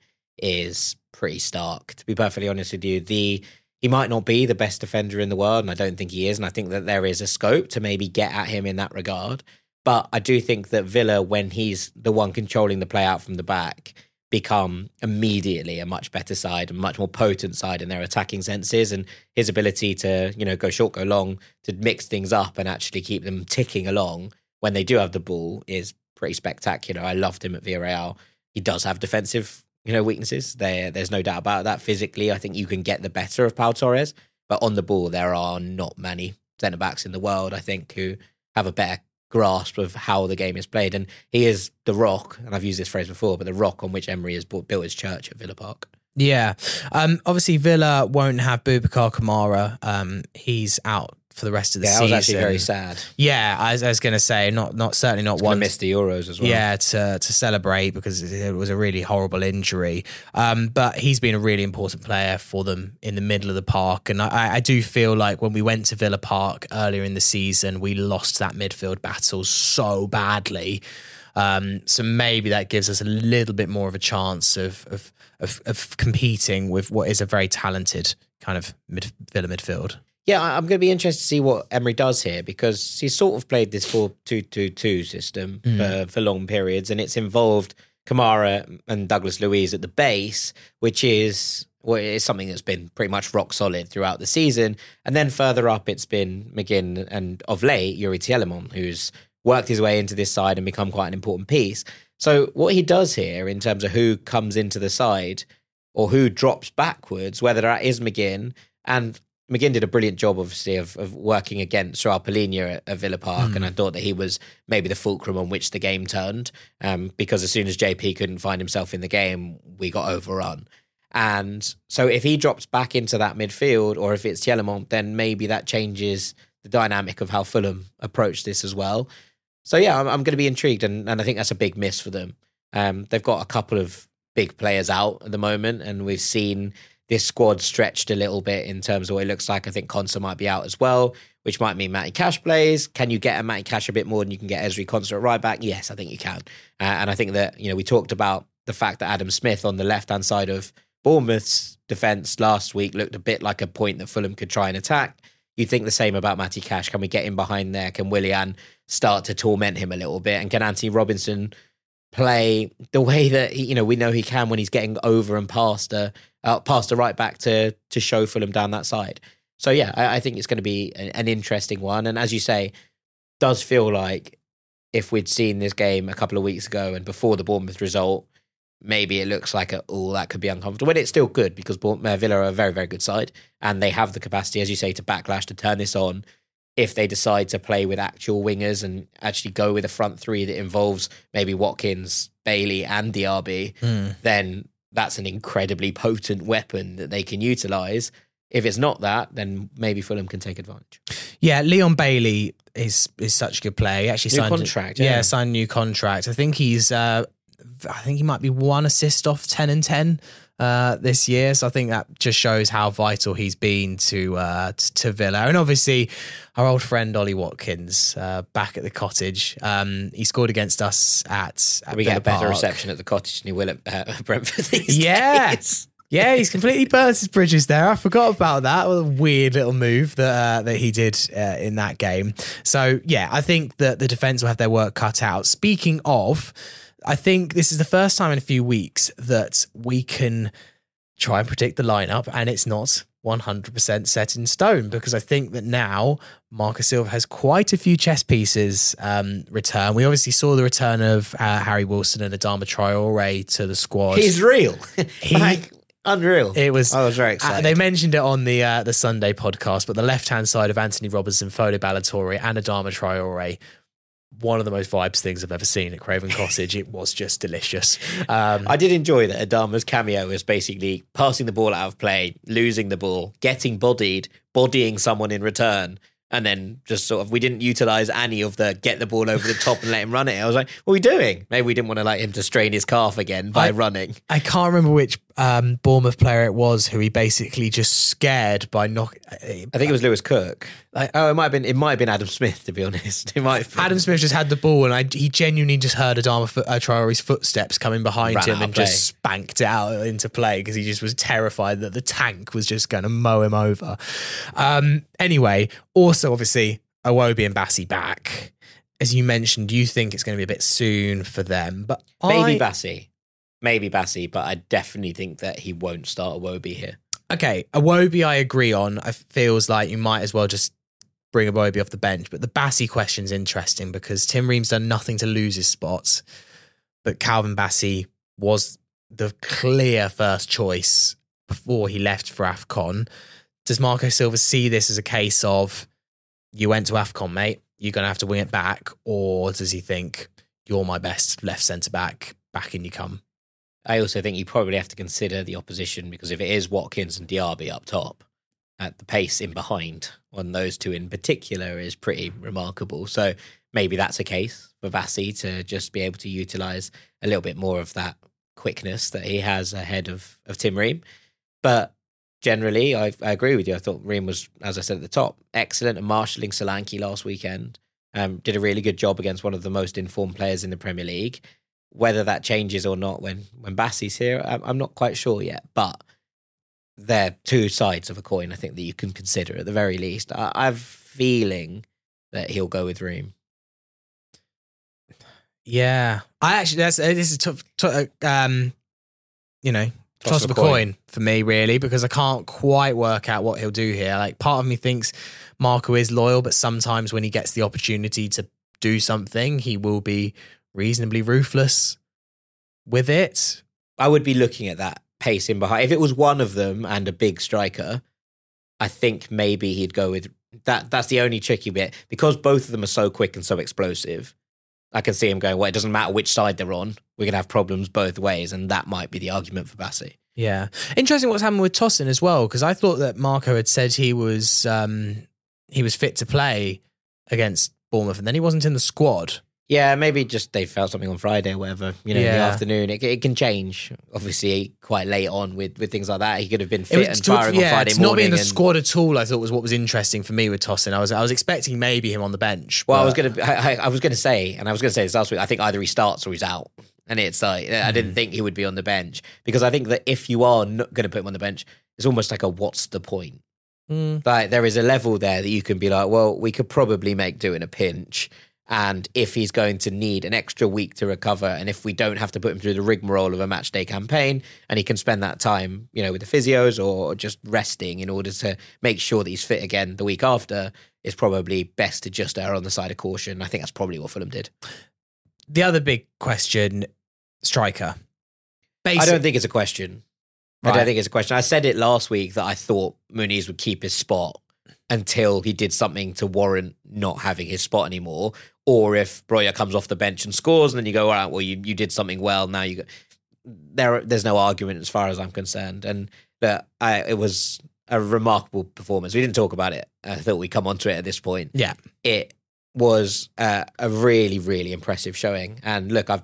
H: is pretty stark. To be perfectly honest with you, the he might not be the best defender in the world, and I don't think he is. And I think that there is a scope to maybe get at him in that regard. But I do think that Villa, when he's the one controlling the play out from the back, become immediately a much better side, a much more potent side in their attacking senses, and his ability to, you know, go short, go long, to mix things up and actually keep them ticking along when they do have the ball is pretty spectacular. I loved him at Villarreal. He does have defensive, you know, weaknesses. There, there's no doubt about that. Physically, I think you can get the better of Pau Torres, but on the ball, there are not many centre backs in the world, I think, who have a better grasp of how the game is played. And he is the rock, and I've used this phrase before, but the rock on which Emery has built his church at Villa Park.
E: Yeah. Um, obviously, Villa won't have Boubacar Kamara. Um, he's out for the rest of the
H: yeah,
E: season.
H: Yeah, I was actually very sad.
E: Yeah, I was, I was going to say, not not certainly not one.
H: Missed the Euros as well.
E: Yeah, to to celebrate because it was a really horrible injury. Um, but he's been a really important player for them in the middle of the park. And I, I do feel like when we went to Villa Park earlier in the season, we lost that midfield battle so badly. Um, so maybe that gives us a little bit more of a chance of of of, of competing with what is a very talented kind of mid, Villa midfield.
H: Yeah, I'm going to be interested to see what Emery does here because he's sort of played this four two two two system mm. for, for long periods, and it's involved Kamara and Douglas Luiz at the base, which is well, it's something that's been pretty much rock solid throughout the season. And then further up, it's been McGinn and of late, Youri Tielemans, who's worked his way into this side and become quite an important piece. So what he does here in terms of who comes into the side or who drops backwards, whether that is McGinn, and McGinn did a brilliant job, obviously, of, of working against Joao Palhinha at, at Villa Park, mm. and I thought that he was maybe the fulcrum on which the game turned, um, because as soon as J P couldn't find himself in the game, we got overrun. And so if he drops back into that midfield, or if it's Tielemans, then maybe that changes the dynamic of how Fulham approach this as well. So yeah, I'm, I'm going to be intrigued, and, and I think that's a big miss for them. Um, they've got a couple of big players out at the moment, and we've seen this squad stretched a little bit in terms of what it looks like. I think Konsa might be out as well, which might mean Matty Cash plays. Can you get a Matty Cash a bit more than you can get Ezri Konsa at right back? Yes, I think you can. Uh, and I think that, you know, we talked about the fact that Adam Smith on the left-hand side of Bournemouth's defence last week looked a bit like a point that Fulham could try and attack. You think the same about Matty Cash. Can we get him behind there? Can Willian start to torment him a little bit? And can Anthony Robinson play the way that he, you know, we know he can when he's getting over and past a uh, past the right back to to show Fulham down that side? So yeah, I, I think it's going to be an, an interesting one. And as you say, does feel like if we'd seen this game a couple of weeks ago and before the Bournemouth result, maybe it looks like, oh, that could be uncomfortable. But it's still good because Villa are a very, very good side and they have the capacity, as you say, to backlash, to turn this on if they decide to play with actual wingers and actually go with a front three that involves maybe Watkins, Bailey and Diaby, mm. then that's an incredibly potent weapon that they can utilise. If it's not that, then maybe Fulham can take advantage.
E: Yeah, Leon Bailey is is such a good player. He actually
H: new
E: signed
H: contract.
E: A, yeah,
H: yeah,
E: signed a new contract. I think he's uh, I think he might be one assist off ten and ten uh, this year. So I think that just shows how vital he's been to uh, to Villa. And obviously, our old friend Ollie Watkins uh, back at the Cottage. Um, he scored against us at. at
H: we
E: Villa
H: get a better
E: Park.
H: reception at the Cottage than he will at uh, Brentford these
E: Yeah.
H: days.
E: Yeah, he's completely burnt his bridges there. I forgot about that. What a weird little move that uh, that he did uh, in that game. So, yeah, I think that the defence will have their work cut out. Speaking of, I think this is the first time in a few weeks that we can try and predict the lineup, and it's not one hundred percent set in stone, because I think that now Marcus Silva has quite a few chess pieces um, return. We obviously saw the return of uh, Harry Wilson and Adama Traore to the squad.
H: He's real.
E: He,
H: like, unreal.
E: It was.
H: I was very
E: Uh,
H: excited.
E: they mentioned it on the uh, the Sunday podcast, but the left hand side of Anthony Robertson, Fodo Ballatore, and Adama Traore, one of the most vibes things I've ever seen at Craven Cottage. It was just delicious. Um,
H: I did enjoy that Adama's cameo was basically passing the ball out of play, losing the ball, getting bodied, bodying someone in return, and then just sort of, we didn't utilise any of the get the ball over the top and let him run it. I was like, what are we doing? Maybe we didn't want to like him to strain his calf again by
E: I-
H: running.
E: I can't remember which um, Bournemouth player it was who he basically just scared by knock.
H: I think it was Lewis Cook. Like, oh, it might have been. It might have been Adam Smith, to be honest. It might. Have been.
E: Adam Smith just had the ball, and I, he genuinely just heard Adama foot, uh, Traore's footsteps coming behind
H: Ran
E: him
H: out
E: and
H: of play.
E: just spanked it out into play because he just was terrified that the tank was just going to mow him over. Um, anyway, also obviously Iwobi and Bassi back. As you mentioned, you think it's going to be a bit soon for them, but
H: Maybe
E: I,
H: Bassi. Maybe Bassi, but I definitely think that he won't start Iwobi here.
E: Okay, Iwobi I agree on. It feels like you might as well just bring Iwobi off the bench. But the Bassi question's interesting because Tim Ream's done nothing to lose his spots, but Calvin Bassi was the clear first choice before he left for AFCON. Does Marco Silva see this as a case of, you went to AFCON, mate, you're going to have to wing it back? Or does he think, you're my best left centre-back, back in you come?
H: I also think you probably have to consider the opposition, because if it is Watkins and Diaby up top, at the pace in behind on those two in particular is pretty remarkable. So maybe that's a case for Bassi to just be able to utilise a little bit more of that quickness that he has ahead of, of Tim Ream. But generally, I, I agree with you. I thought Ream was, as I said at the top, excellent at marshalling Solanke last weekend. Um, did a really good job against one of the most informed players in the Premier League. Whether that changes or not when, when Bassi's here, I'm, I'm not quite sure yet. But they're two sides of a coin, I think, that you can consider at the very least. I, I have a feeling that he'll go with Ream.
E: Yeah. I actually, that's, this is, tough, t- um, you know,
H: Toss
E: toss
H: of
E: of
H: a
E: a
H: coin.
E: coin for me, really, because I can't quite work out what he'll do here. Like, part of me thinks Marco is loyal, but sometimes when he gets the opportunity to do something, he will be reasonably ruthless with it.
H: I would be looking at that pace in behind. If it was one of them and a big striker, I think maybe he'd go with that. That's the only tricky bit, because both of them are so quick and so explosive. I can see him going, well, it doesn't matter which side they're on. We're going to have problems both ways. And that might be the argument for Bassi.
E: Yeah. Interesting what's happened with Tosin as well, because I thought that Marco had said he was um, he was fit to play against Bournemouth, and then he wasn't in the squad.
H: Yeah, maybe just they felt something on Friday or whatever, you know, in the
E: Yeah.
H: afternoon. It, it can change, obviously, quite late on with, with things like that. He could have been fit
E: It
H: and
E: was to-
H: firing
E: yeah,
H: on Friday
E: to not be
H: morning.
E: in the
H: and-
E: squad at all, I thought was what was interesting for me with Tosin. I was I was expecting maybe him on the bench.
H: Well, I
E: but-
H: was gonna, I, I- I was gonna say, and I was gonna say this last week. I think either he starts or he's out, and it's like I didn't
E: Hmm.
H: think he would be on the bench, because I think that if you are not going to put him on the bench, it's almost like a what's the point?
E: Mm.
H: Like there is a level there that you can be like, well, we could probably make do in a pinch, and if he's going to need an extra week to recover, and if we don't have to put him through the rigmarole of a match day campaign, and he can spend that time, you know, with the physios or just resting in order to make sure that he's fit again the week after, it's probably best to just err on the side of caution. I think that's probably what Fulham did.
E: The other big question, striker.
H: I don't think it's a question. I
E: Right.
H: don't think it's a question. I said it last week that I thought Muniz would keep his spot until he did something to warrant not having his spot anymore. Or if Broya comes off the bench and scores, and then you go, all right, well, you, you did something well. Now you go. There, there's no argument as far as I'm concerned. And that I, it was a remarkable performance. We didn't talk about it. I thought we'd come onto it at this point.
E: Yeah.
H: It was uh, a really, really impressive showing. And look, I've been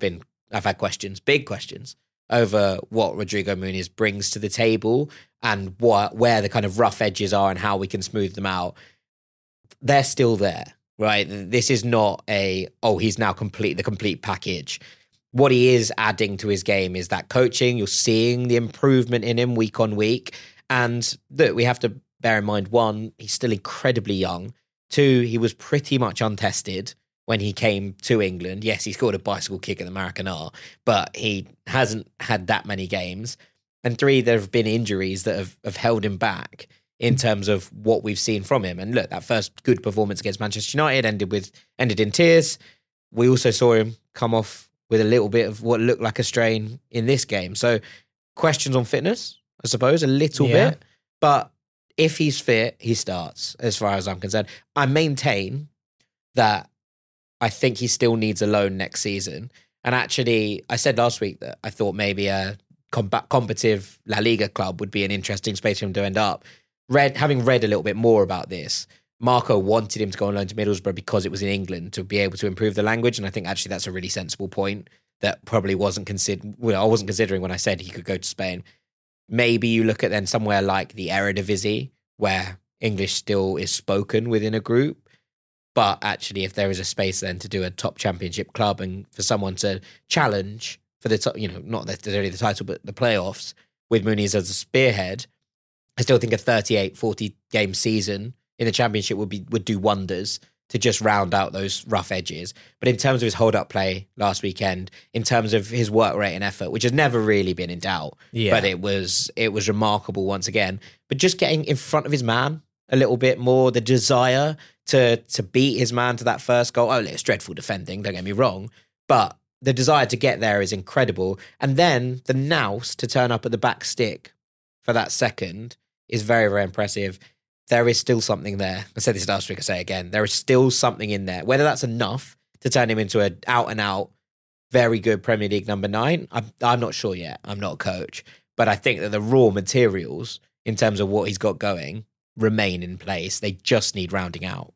H: I've had questions, big questions, over what Rodrigo Muniz brings to the table and what where the kind of rough edges are and how we can smooth them out. They're still there, right? This is not a, oh, he's now complete the complete package. What he is adding to his game is that coaching. You're seeing the improvement in him week on week. And look, we have to bear in mind, one, he's still incredibly young. Two, he was pretty much untested when he came to England. Yes, he scored a bicycle kick at the Maracanã, but he hasn't had that many games. And three, there have been injuries that have, have held him back in terms of what we've seen from him. And look, that first good performance against Manchester United ended with ended in tears. We also saw him come off with a little bit of what looked like a strain in this game. So questions on fitness, I suppose, a little
E: Yeah.
H: bit. But if he's fit, he starts, as far as I'm concerned. I maintain that I think he still needs a loan next season. And actually, I said last week that I thought maybe a combat, competitive La Liga club would be an interesting space for him to end up. Read, having read a little bit more about this, Marco wanted him to go on loan to Middlesbrough because it was in England to be able to improve the language. And I think actually that's a really sensible point that probably wasn't considered. Well, I wasn't considering when I said he could go to Spain. Maybe you look at then somewhere like the Eredivisie, where English still is spoken within a group. But actually, if there is a space then to do a top championship club and for someone to challenge for the top, you know, not necessarily the title, but the playoffs with Muniz as a spearhead, I still think a thirty-eight, forty game season in the championship would be would do wonders to just round out those rough edges. But in terms of his hold-up play last weekend, in terms of his work rate and effort, which has never really been in doubt,
E: Yeah.
H: but it was it was remarkable once again. But just getting in front of his man a little bit more, the desire to to beat his man to that first goal. Oh, it's dreadful defending, don't get me wrong, but the desire to get there is incredible. And then the nous to turn up at the back stick for that second is very, very impressive. There is still something there. I said this last week, I say it again. There is still something in there. Whether that's enough to turn him into an out-and-out, very good Premier League number nine, I'm, I'm not sure yet. I'm not a coach. But I think that the raw materials, in terms of what he's got going, remain in place. They just need rounding out.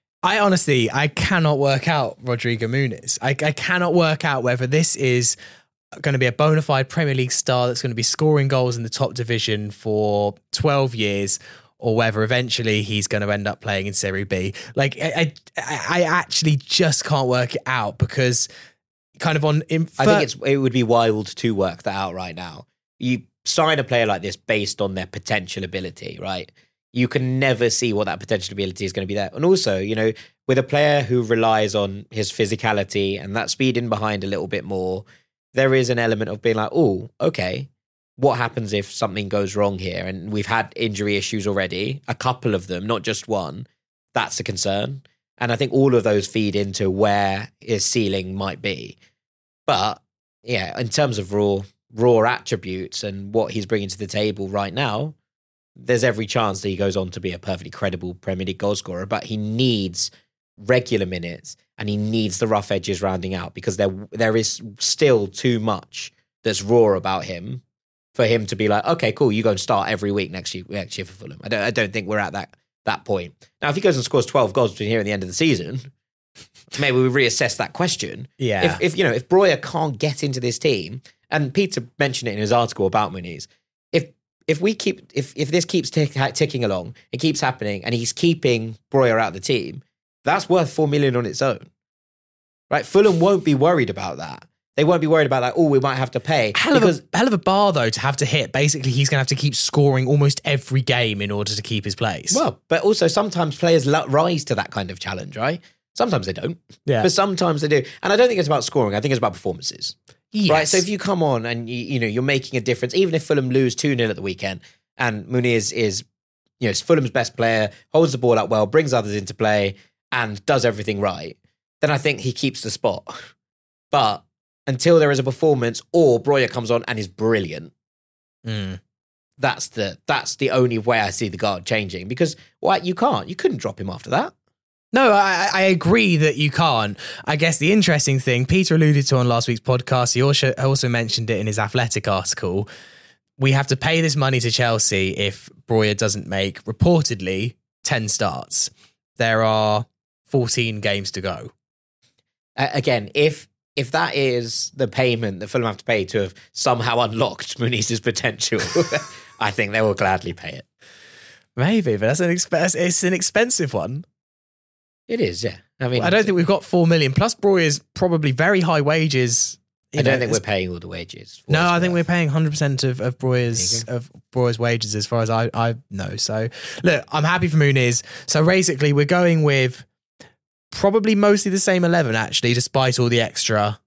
E: I honestly, I cannot work out Rodrigo Muniz. I, I cannot work out whether this is going to be a bona fide Premier League star that's going to be scoring goals in the top division for twelve years, or whether eventually he's going to end up playing in Serie B. Like, I, I, I actually just can't work it out because kind of on... In
H: I think it's it would be wild to work that out right now. You sign a player like this based on their potential ability, right? You can never see what that potential ability is going to be there. And also, you know, with a player who relies on his physicality and that speed in behind a little bit more, there is an element of being like, oh, okay, what happens if something goes wrong here? And we've had injury issues already, a couple of them, not just one. That's a concern. And I think all of those feed into where his ceiling might be. But yeah, in terms of raw raw attributes and what he's bringing to the table right now, there's every chance that he goes on to be a perfectly credible Premier League goalscorer, but he needs regular minutes and he needs the rough edges rounding out because there there is still too much that's raw about him for him to be like, okay, cool, you go and start every week next year, next year for Fulham. I don't, I don't think we're at that that point. Now, if he goes and scores twelve goals between here and the end of the season, maybe we reassess that question.
E: Yeah.
H: If, if you know, if Breuer can't get into this team, and Peter mentioned it in his article about Muniz, if if we keep if if this keeps tick, ticking along, it keeps happening, and he's keeping Breuer out of the team, that's worth four million on its own, right? Fulham won't be worried about that. They won't be worried about that. Oh, we might have to pay.
E: Hell of, a, hell of a bar, though, to have to hit. Basically, he's going to have to keep scoring almost every game in order to keep his place.
H: Well, but also sometimes players rise to that kind of challenge, right? Sometimes they don't.
E: Yeah.
H: But sometimes they do. And I don't think it's about scoring. I think it's about performances.
E: Yes.
H: Right? So if you come on and, you, you know, you're making a difference, even if Fulham lose two nil at the weekend and Muniz is, you know, Fulham's best player, holds the ball up well, brings others into play and does everything right, then I think he keeps the spot. But until there is a performance or Breuer comes on and is brilliant,
E: mm.
H: that's the that's the only way I see the guard changing. Because why you can't, you couldn't drop him after that.
E: No, I, I agree that you can't. I guess the interesting thing, Peter alluded to on last week's podcast, he also, also mentioned it in his Athletic article, we have to pay this money to Chelsea if Breuer doesn't make, reportedly, ten starts. There are fourteen games to go.
H: Uh, again, if if that is the payment that Fulham have to pay to have somehow unlocked Muniz's potential, I think they will gladly pay it.
E: Maybe, but that's an exp- it's an expensive one.
H: It is, yeah. I mean,
E: I don't think we've got four million plus. Broyer's probably very high wages.
H: I don't know, think we're paying all the wages.
E: No, I think we're paying one hundred percent of of Broyer's of Broyer's wages as far as I I know. So look, I'm happy for Muniz. So basically, we're going with probably mostly the same eleven actually, despite all the extra.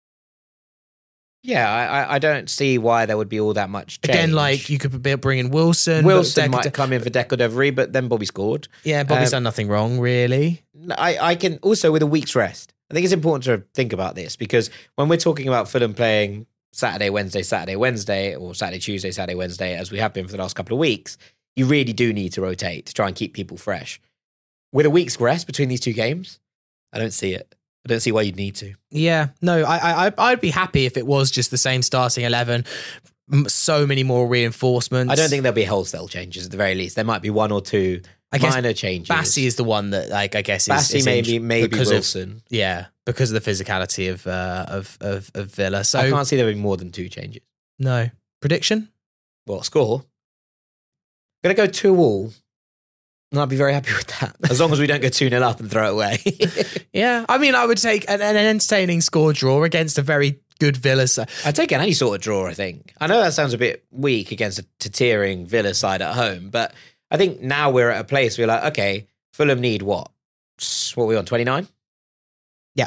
H: Yeah, I, I don't see why there would be all that much change.
E: Again, like you could be- bring in Wilson.
H: Wilson
E: but
H: might come in for Deco Devry, but then Bobby scored.
E: Yeah, Bobby's
H: Um,
E: done nothing wrong, really.
H: I, I can also, with a week's rest, I think it's important to think about this because when we're talking about Fulham playing Saturday, Wednesday, Saturday, Wednesday, or Saturday, Tuesday, Saturday, Wednesday, as we have been for the last couple of weeks, you really do need to rotate to try and keep people fresh. With a week's rest between these two games, I don't see it. I don't see why you'd need to.
E: Yeah, no, I, I, I'd be happy if it was just the same starting eleven. M- So many more reinforcements.
H: I don't think there'll be wholesale changes at the very least. There might be one or two
E: I guess
H: minor changes.
E: Bassi is the one that, like, I guess is
H: Bassi,
E: is
H: maybe,
E: in-
H: maybe
E: because
H: Wilson.
E: Of, yeah, because of the physicality of uh, of, of of Villa. So
H: I can't see there being more than two changes.
E: no prediction.
H: Well, score. Gonna go two all. And I'd be very happy with that. As long as we don't go two nil up and throw it away.
E: Yeah, I mean, I would take an, an entertaining score draw against a very good Villa side.
H: I'd take any sort of draw, I think. I know that sounds a bit weak against a teetering Villa side at home, but I think now we're at a place where we're like, okay, Fulham need what? What are we on, twenty-nine?
E: Yeah.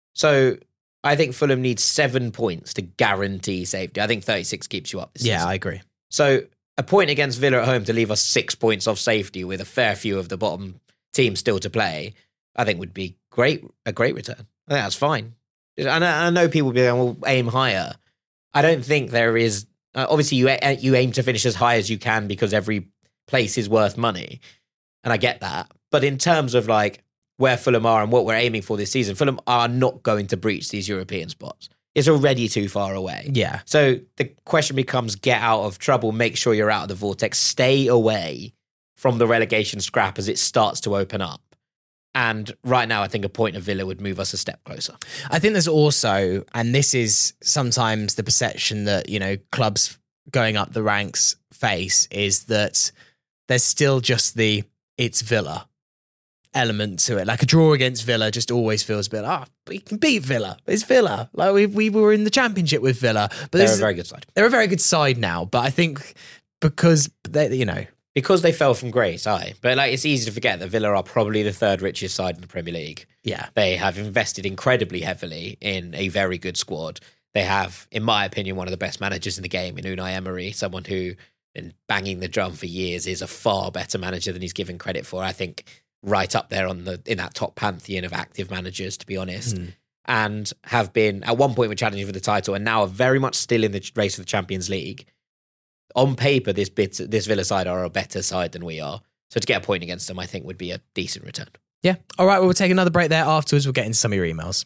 H: So I think Fulham needs seven points to guarantee safety. I think thirty-six keeps you up this
E: Yeah,
H: season.
E: I agree.
H: So a point against Villa at home to leave us six points off safety with a fair few of the bottom teams still to play, I think would be great. A great return. I think that's fine. And I, I know people will be going, well, aim higher. I don't think there is. Uh, obviously, you a- you aim to finish as high as you can because every place is worth money, and I get that. But in terms of like where Fulham are and what we're aiming for this season, Fulham are not going to breach these European spots. It's already too far away.
E: Yeah.
H: So the question becomes, get out of trouble, make sure you're out of the vortex, stay away from the relegation scrap as it starts to open up. And right now, I think a point of Villa would move us a step closer.
E: I think there's also, and this is sometimes the perception that, you know, clubs going up the ranks face, is that there's still just the it's Villa element to it. Like a draw against Villa just always feels a bit, ah, oh, we can beat Villa. It's Villa. Like we we were in the Championship with Villa. But
H: They're
E: this
H: a
E: is-
H: very good side.
E: They're a very good side now. But I think because, they, you know,
H: Because they fell from grace, aye. But like, it's easy to forget that Villa are probably the third richest side in the Premier League.
E: yeah.
H: They have invested incredibly heavily in a very good squad. They have, in my opinion, one of the best managers in the game in Unai Emery, someone who, been banging the drum for years, is a far better manager than he's given credit for. I think right up there on the in that top pantheon of active managers, to be honest.
E: Mm.
H: And have been, at one point, were challenging for the title and now are very much still in the race for the Champions League. On paper, this bit, this Villa side are a better side than we are. So to get a point against them, I think would be a decent return.
E: Yeah. All right. Well, we'll take another break there. Afterwards, we'll get into some of your emails.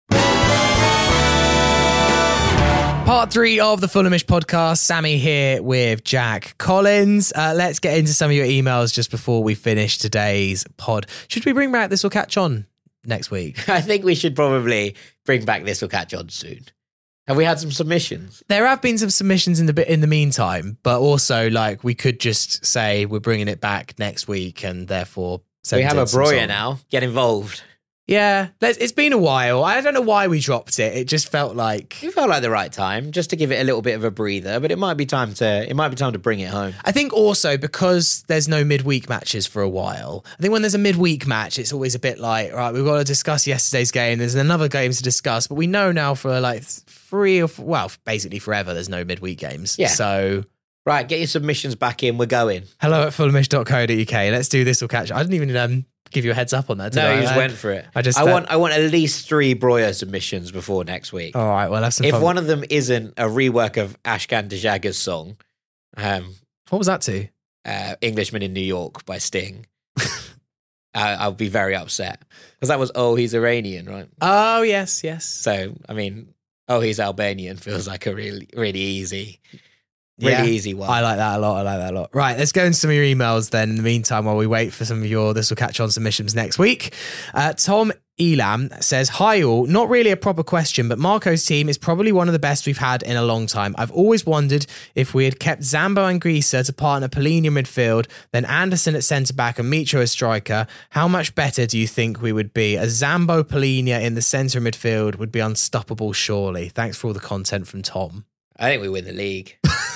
E: Part three of the Fulhamish podcast. Sammy here with Jack Collins. Uh, let's get into some of your emails just before we finish today's pod. Should we bring back This Will Catch On next week?
H: I think we should probably bring back This Will Catch On soon. Have we had some submissions?
E: There have been some submissions in the bit in the meantime, but also like we could just say we're bringing it back next week, and therefore
H: We have a
E: send in some
H: Breuer
E: song.
H: now. Get involved.
E: Yeah, let's, it's been a while. I don't know why we dropped it. It just felt like
H: It felt like the right time, just to give it a little bit of a breather. But it might be time to. It might be time to bring it home.
E: I think also because there's no midweek matches for a while. I think when there's a midweek match, it's always a bit like, right, we've got to discuss yesterday's game. There's another game to discuss, but we know now for like three or f- well, basically forever, there's no midweek games.
H: Yeah.
E: So
H: Right, get your submissions back in. We're going.
E: hello at fulhamish dot co dot uk. Let's do This Will Catch. I didn't even um, give you a heads up on that. Did
H: No,
E: I?
H: you just
E: I,
H: went for it.
E: I just
H: I
E: uh,
H: want. I want at least three Breuer submissions before next week.
E: All right, well, have some
H: if
E: fun.
H: one of them isn't a rework of Ashkan Dejaga's song, um,
E: What was that to?
H: uh, "Englishman in New York" by Sting, I, I'll be very upset because that was "Oh, he's Iranian," right?
E: Oh yes, yes.
H: So, I mean, "Oh, he's Albanian" feels like a really, really easy, really
E: Yeah,
H: easy one.
E: I like that a lot. I like that a lot. Right, let's go into some of your emails then. In the meantime, while we wait for some of your This Will Catch On submissions next week. Uh, Tom Elam says, hi all, not really a proper question, but Marco's team is probably one of the best we've had in a long time. I've always wondered if we had kept Zambo and Grisa to partner Polina midfield, then Anderson at centre-back and Micho as striker, how much better do you think we would be? A Zambo Polina in the centre midfield would be unstoppable, surely. Thanks for all the content from Tom.
H: I think we win the league.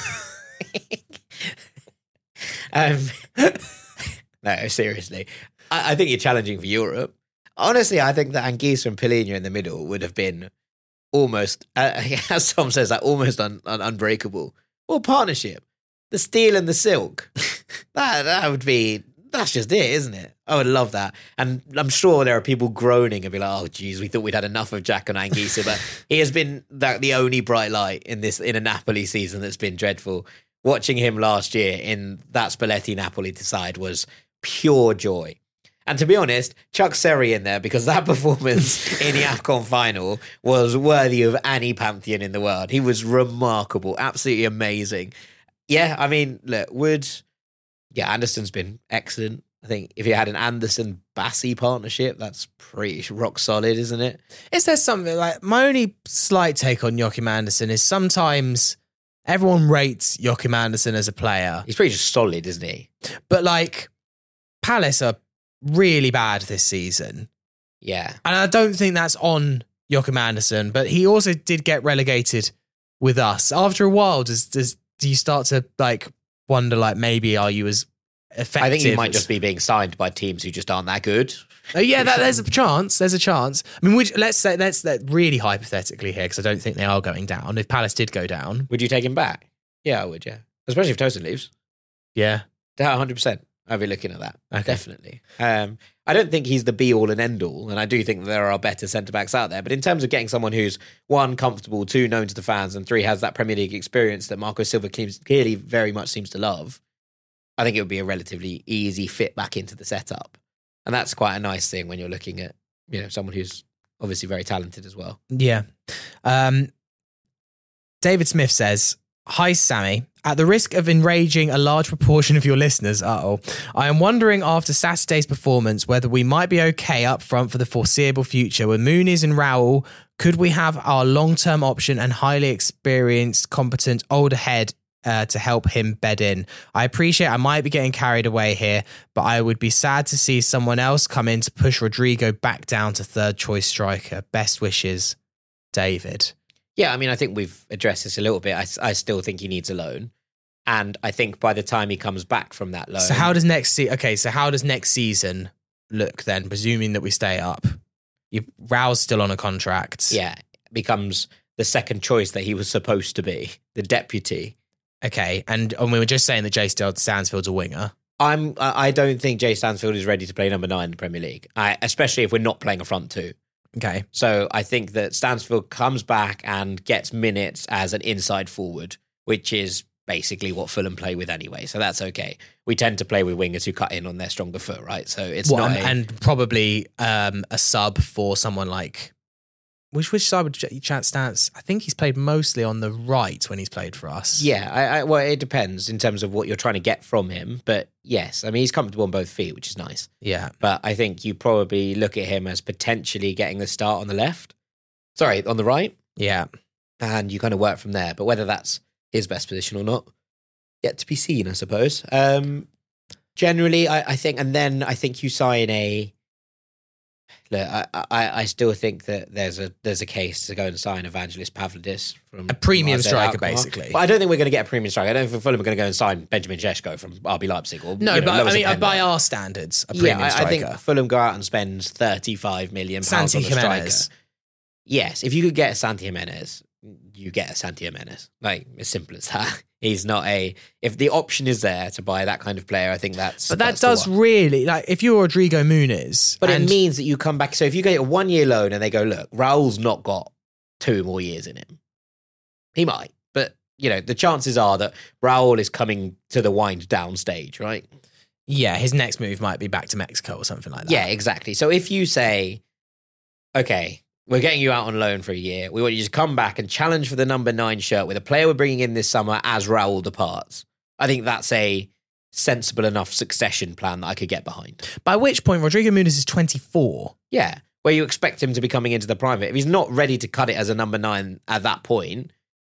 H: um, no, seriously. I, I think you're challenging for Europe. Honestly, I think that Anguissa and Polina in the middle would have been almost, uh, as Tom says, like almost un, un, unbreakable. Or partnership. The steel and the silk. that that would be, that's just it, isn't it? I would love that. And I'm sure there are people groaning and be like, oh, geez, we thought we'd had enough of Jack and Anguissa. But he has been the, the only bright light in this in a Napoli season that's been dreadful. Watching him last year in that Spalletti-Napoli side was pure joy. And to be honest, Chuck Seri in there, because that performance in the AFCON final was worthy of any pantheon in the world. He was remarkable, absolutely amazing. Yeah, I mean, look, would... Yeah, Anderson's been excellent. I think if you had an Anderson-Bassi partnership, that's pretty rock solid, isn't it?
E: Is there something, like, my only slight take on Joachim Anderson is sometimes everyone rates Joachim Anderson as a player.
H: He's pretty just solid, isn't he?
E: But, like, Palace are really bad this season.
H: Yeah.
E: And I don't think that's on Joachim Anderson, but he also did get relegated with us. After a while, does, does do you start to like wonder, like, maybe are you as effective?
H: I think he might
E: as...
H: just be being signed by teams who just aren't that good.
E: Oh, yeah, that, there's a chance. There's a chance. I mean, would, let's say, let's let really hypothetically here, because I don't think they are going down. If Palace did go down.
H: Would you take him back? Yeah, I would, yeah. Especially if Tosin leaves.
E: Yeah.
H: Yeah, one hundred percent. I'd be looking at that.
E: Okay.
H: Definitely. Um, I don't think he's the be-all and end-all, and I do think there are better centre-backs out there. But in terms of getting someone who's, one, comfortable, two, known to the fans, and three, has that Premier League experience that Marco Silva clearly very much seems to love, I think it would be a relatively easy fit back into the setup. And that's quite a nice thing when you're looking at, you know, someone who's obviously very talented as well.
E: Yeah. Um, David Smith says, hi, Sammy. At the risk of enraging a large proportion of your listeners, uh-oh, I am wondering after Saturday's performance whether we might be okay up front for the foreseeable future. With Muniz and Raul, could we have our long-term option and highly experienced, competent, older head uh, to help him bed in? I appreciate I might be getting carried away here, but I would be sad to see someone else come in to push Rodrigo back down to third-choice striker. Best wishes, David.
H: Yeah, I mean, I think we've addressed this a little bit. I, I still think he needs a loan. And I think by the time he comes back from that loan...
E: So how does next se- Okay, so how does next season look then, presuming that we stay up? You, Raul's still on a contract.
H: Yeah, becomes the second choice that he was supposed to be, the deputy.
E: Okay, and, and we were just saying that Jay Stansfield's a winger.
H: I'm, I don't think Jay Stansfield is ready to play number nine in the Premier League, I, especially if we're not playing a front two.
E: Okay.
H: So I think that Stansfield comes back and gets minutes as an inside forward, which is basically what Fulham play with anyway. So that's okay. We tend to play with wingers who cut in on their stronger foot, right? So it's
E: well,
H: not
E: and,
H: a...
E: and probably um, a sub for someone like... Which which side would Chat Stance? I think he's played mostly on the right when he's played for us.
H: Yeah, I, I, well, it depends in terms of what you're trying to get from him. But yes, I mean, he's comfortable on both feet, which is nice.
E: Yeah.
H: But I think you probably look at him as potentially getting the start on the left. Sorry, on the right.
E: Yeah.
H: And you kind of work from there. But whether that's his best position or not, yet to be seen, I suppose. Um, generally, I, I think, and then I think you sign a... Look, I, I, I still think that there's a there's a case to go and sign Evangelos Pavlidis from
E: a premium
H: from
E: striker,
H: Alkmaar.
E: basically.
H: But I don't think we're going to get a premium striker. I don't think Fulham are going to go and sign Benjamin Šeško from R B Leipzig. Or,
E: no,
H: you know,
E: but I mean,
H: Dependent.
E: by our standards, a premium
H: yeah, I,
E: striker.
H: I think Fulham go out and spend thirty-five million pounds
E: Santi
H: on a
E: Jimenez.
H: striker. Yes, if you could get a Santi Jimenez, you get a Santi Jimenez. Like, as simple as that. He's not a... If the option is there to buy that kind of player, I think that's...
E: But that
H: that's
E: does really... Like, if you're Rodrigo Muniz...
H: But
E: and,
H: it means that you come back... So if you get a one-year loan and they go, look, Raul's not got two more years in him. He might. But, you know, the chances are that Raul is coming to the wind-down stage, right?
E: Yeah, his next move might be back to Mexico or something like that.
H: Yeah, exactly. So if you say, okay... We're getting you out on loan for a year. We want you to come back and challenge for the number nine shirt with a player we're bringing in this summer as Raul departs. I think that's a sensible enough succession plan that I could get behind.
E: By which point, Rodrigo Muniz is twenty-four.
H: Yeah. where you expect him to be coming into the prime of it. If he's not ready to cut it as a number nine at that point,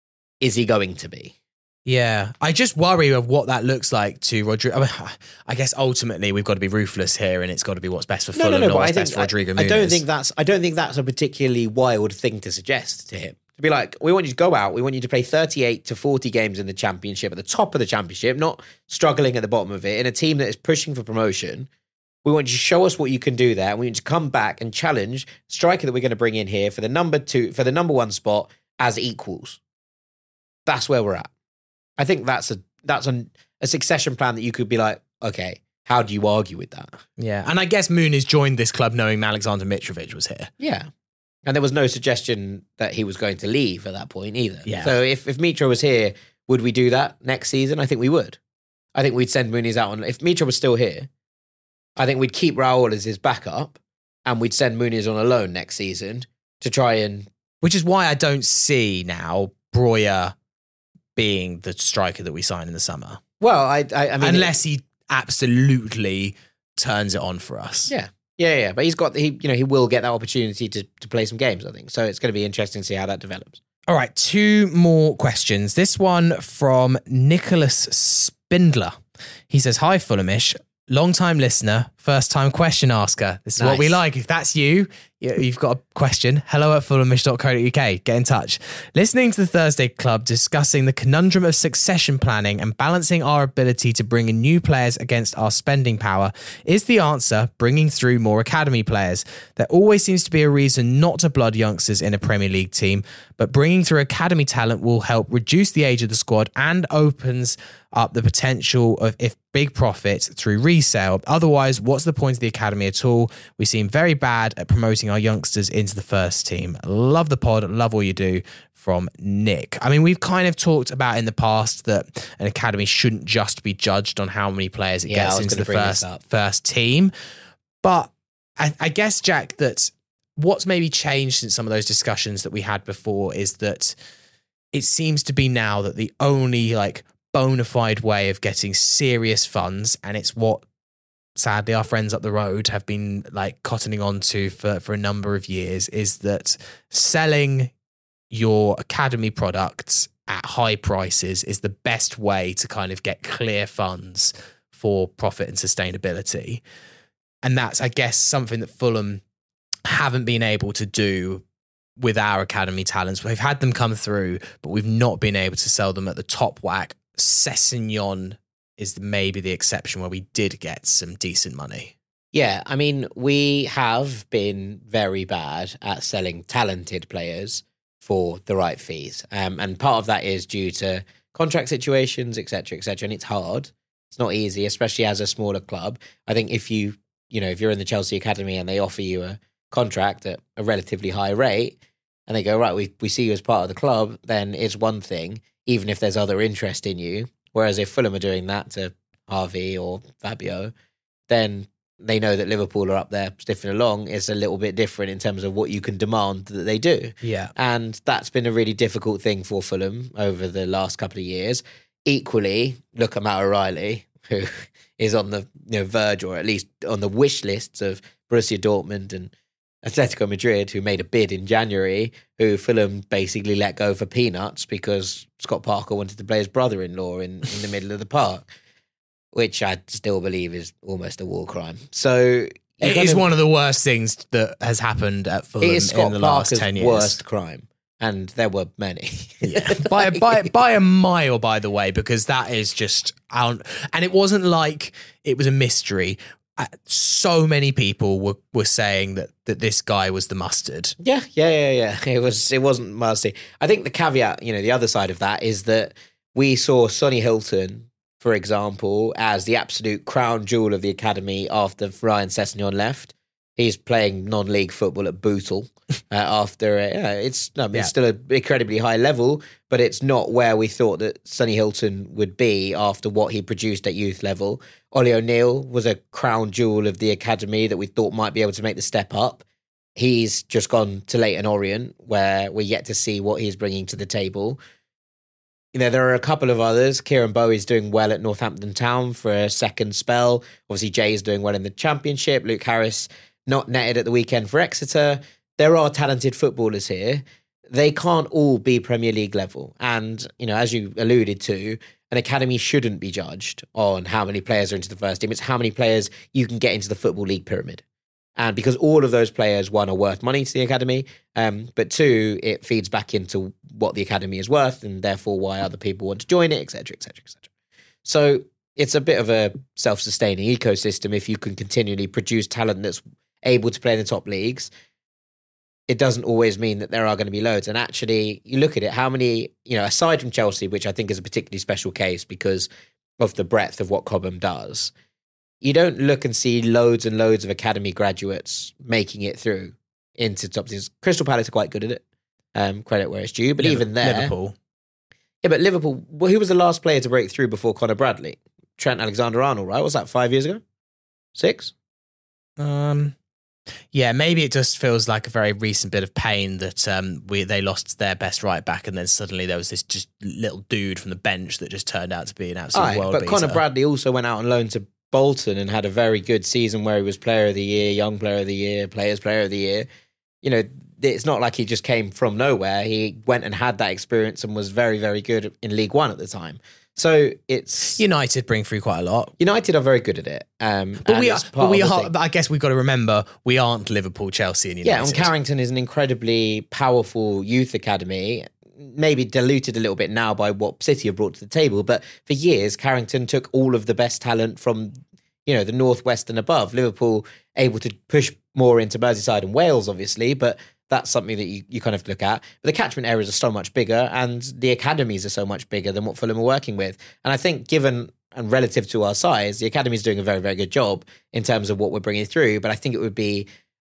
H: is he going to be?
E: Yeah, I just worry of what that looks like to Rodrigo. I, mean, I guess ultimately we've got to be ruthless here, and it's got to be what's best for Fulham,
H: no, no, no,
E: not
H: but
E: what's
H: I think,
E: best for Rodrigo
H: I, I
E: Muniz.
H: don't think that's. I don't think that's a particularly wild thing to suggest to him. To be like, we want you to go out. We want you to play thirty-eight to forty games in the Championship, at the top of the Championship, not struggling at the bottom of it, in a team that is pushing for promotion. We want you to show us what you can do there. And we want you to come back and challenge the striker that we're going to bring in here for the number two, for the number one spot as equals. That's where we're at. I think that's a that's a, a succession plan that you could be like, okay, how do you argue with that?
E: Yeah, and I guess Muniz joined this club knowing Alexander Mitrovic was here.
H: Yeah. And there was no suggestion that he was going to leave at that point either.
E: Yeah.
H: So if, if Mitro was here, would we do that next season? I think we would. I think we'd send Muniz out on... If Mitro was still here, I think we'd keep Raul as his backup and we'd send Muniz on a loan next season to try and...
E: Which is why I don't see now Breuer being the striker that we sign in the summer.
H: Well, I, I, I mean...
E: Unless he absolutely turns it on for us.
H: Yeah. Yeah, yeah, but he's got he, you know, he will get that opportunity to to play some games, I think. So it's going to be interesting to see how that develops.
E: All right, two more questions. This one from Nicholas Spindler. He says, "Hi, Fulhamish. Long-time listener, first-time question asker. This is
H: Nice.
E: what we like. If that's you, you've got a question, hello at fulhamish dot co dot uk. Get in touch. Listening to the Thursday Club discussing the conundrum of succession planning and balancing our ability to bring in new players against our spending power. Is the answer bringing through more academy players? There always seems to be a reason not to blood youngsters in a Premier League team, but bringing through academy talent will help reduce the age of the squad and opens up the potential of if big profit through resale. Otherwise, what's the point of the academy at all? We seem very bad at promoting our youngsters into the first team. Love the pod. Love all you do." From Nick. I mean, we've kind of talked about in the past that an academy shouldn't just be judged on how many players it
H: Yeah, I
E: gets
H: was
E: into
H: gonna
E: the
H: bring this
E: first,
H: up.
E: first team. But I, I guess, Jack, that what's maybe changed since some of those discussions that we had before is that it seems to be now that the only like bona fide way of getting serious funds, and it's what sadly our friends up the road have been like cottoning on to for, for a number of years, is that selling your academy products at high prices is the best way to kind of get clear funds for profit and sustainability. And that's, I guess, something that Fulham haven't been able to do with our academy talents. We've had them come through, but we've not been able to sell them at the top whack. Sessegnon is maybe the exception where we did get some decent money.
H: Yeah, I mean, we have been very bad at selling talented players for the right fees. Um, and part of that is due to contract situations, et cetera, et cetera. And it's hard. It's not easy, especially as a smaller club. I think if you, you know, if you're in the Chelsea Academy and they offer you a contract at a relatively high rate and they go, right, we, we see you as part of the club, then it's one thing, even if there's other interest in you. Whereas if Fulham are doing that to Harvey or Fabio, then they know that Liverpool are up there sniffing along. It's a little bit different in terms of what you can demand that they do.
E: Yeah.
H: And that's been a really difficult thing for Fulham over the last couple of years. Equally, look at Matt O'Reilly, who is on the you know, verge, or at least on the wish lists of Borussia Dortmund and Atletico Madrid, who made a bid in January, who Fulham basically let go for peanuts because Scott Parker wanted to play his brother-in-law in, in the middle of the park, which I still believe is almost a war crime. So
E: it is one of the worst things that has happened at Fulham
H: it is Scott
E: in the
H: Parker's
E: last ten years.
H: worst crime, and there were many.
E: Yeah. by, by, by a mile, by the way, because that is just out. And it wasn't like it was a mystery. Uh, So many people were, were saying that, that this guy was the mustard.
H: Yeah, yeah, yeah, yeah. It was. It wasn't mercy. I think the caveat, you know, the other side of that is that we saw Sonny Hilton, for example, as the absolute crown jewel of the academy after Ryan Sessegnon left. He's playing non-league football at Bootle uh, after uh, yeah, it's no, I mean,
E: Yeah.
H: it's still an incredibly high level, but it's not where we thought that Sonny Hilton would be after what he produced at youth level. Ollie O'Neill was a crown jewel of the academy that we thought might be able to make the step up. He's just gone to Leyton Orient, where we're yet to see what he's bringing to the table. You know, there are a couple of others. Kieran Bowie's doing well at Northampton Town for a second spell. Obviously, Jay's doing well in the Championship. Luke Harris not netted at the weekend for Exeter. There are talented footballers here. They can't all be Premier League level. And, you know, as you alluded to, an academy shouldn't be judged on how many players are into the first team. It's how many players you can get into the Football League pyramid. And because all of those players, one, are worth money to the academy, um, but two, it feeds back into what the academy is worth and therefore why other people want to join it, et cetera, et cetera, et cetera. So it's a bit of a self-sustaining ecosystem if you can continually produce talent that's able to play in the top leagues. It doesn't always mean that there are going to be loads. And actually, you look at it, how many, you know, aside from Chelsea, which I think is a particularly special case because of the breadth of what Cobham does, you don't look and see loads and loads of academy graduates making it through into top teams. Crystal Palace are quite good at it. Um, credit where it's due. But
E: Liverpool,
H: even there...
E: Liverpool.
H: Yeah, but Liverpool, well, who was the last player to break through before Conor Bradley? Trent Alexander-Arnold, right? Was that five years ago? Six?
E: Um, yeah, maybe it just feels like a very recent bit of pain that um, we they lost their best right back, and then suddenly there was this just little dude from the bench that just turned out to be an absolute
H: Aye,
E: world
H: but
E: beater.
H: Conor Bradley also went out on loan to Bolton and had a very good season where he was Player of the Year, Young Player of the Year, Players Player of the Year. You know, it's not like he just came from nowhere. He went and had that experience and was very, very good in League One at the time. So it's
E: United bring through quite a lot.
H: United are very good at it. Um,
E: but we are, but we are.
H: thing.
E: But I guess we've got to remember we aren't Liverpool, Chelsea, and United.
H: Yeah, and Carrington is an incredibly powerful youth academy. Maybe diluted a little bit now by what City have brought to the table, but for years Carrington took all of the best talent from, you know, the northwest and above. Liverpool able to push more into Merseyside and Wales, obviously, but that's something that you, you kind of look at. But the catchment areas are so much bigger and the academies are so much bigger than what Fulham are working with. And I think given and relative to our size, the academy is doing a very, very good job in terms of what we're bringing through. But I think it would be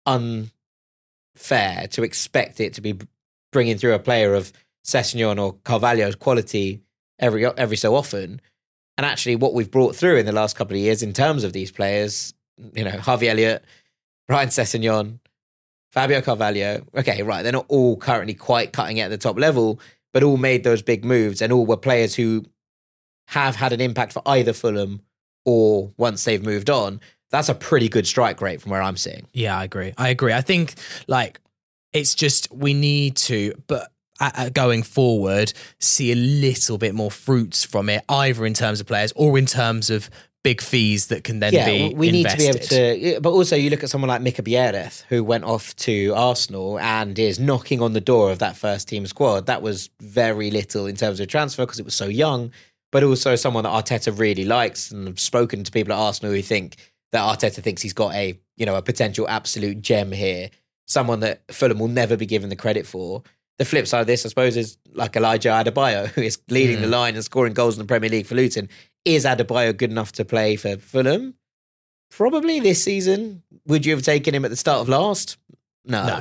H: unfair to expect it to be bringing through a player of Sessegnon or Carvalho's quality every every so often. And actually what we've brought through in the last couple of years in terms of these players, you know, Harvey Elliott, Ryan Sessegnon, Fabio Carvalho, okay, right, they're not all currently quite cutting it at the top level, but all made those big moves and all were players who have had an impact for either Fulham or once they've moved on. That's a pretty good strike rate from where I'm sitting.
E: Yeah, I agree. I agree. I think, like, it's just we need to, but uh, going forward, see a little bit more fruits from it, either in terms of players or in terms of big fees that can then
H: yeah,
E: be
H: we need
E: invested.
H: to be able to, but also you look at someone like Mika Biereth, who went off to Arsenal and is knocking on the door of that first team squad. That was very little in terms of transfer because it was so young, but also someone that Arteta really likes, and I've spoken to people at Arsenal who think that Arteta thinks he's got a, you know, a potential absolute gem here, someone that Fulham will never be given the credit for. The flip side of this, I suppose, is like Elijah Adebayo, who is leading mm. the line and scoring goals in the Premier League for Luton. Is Adebayo good enough to play for Fulham? Probably this season. Would you have taken him at the start of last? No.
E: No.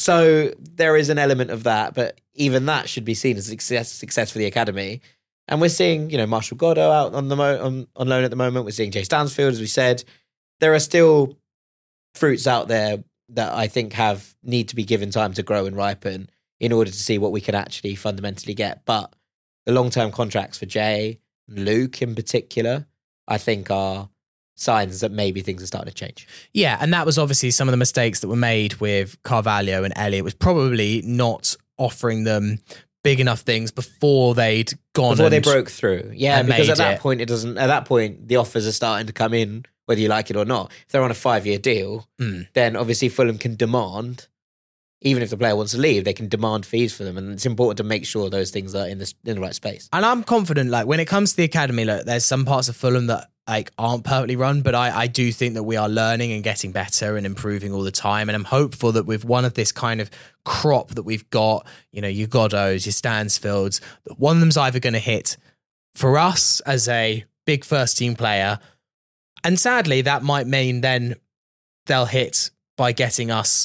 H: So there is an element of that, but even that should be seen as a success, success for the academy. And we're seeing, you know, Marshall Goddo out on the mo- on, on loan at the moment. We're seeing Jay Stansfield, as we said. There are still fruits out there that I think have need to be given time to grow and ripen in order to see what we can actually fundamentally get. But the long-term contracts for Jay, Luke in particular, I think are signs that maybe things are starting to change.
E: Yeah, and that was obviously some of the mistakes that were made with Carvalho and Elliott, was probably not offering them big enough things before they'd gone
H: before
E: and,
H: they broke through. Yeah, because at that
E: it.
H: point it doesn't. At that point, the offers are starting to come in, whether you like it or not. If they're on a five-year deal,
E: mm.
H: then obviously Fulham can demand. Even if the player wants to leave, they can demand fees for them, and it's important to make sure those things are in the in the right space.
E: And I'm confident, like when it comes to the academy, look, there's some parts of Fulham that like aren't perfectly run, but I, I do think that we are learning and getting better and improving all the time. And I'm hopeful that with one of this kind of crop that we've got, you know, your Goddos, your Stansfields, that one of them's either going to hit for us as a big first team player, and sadly that might mean then they'll hit by getting us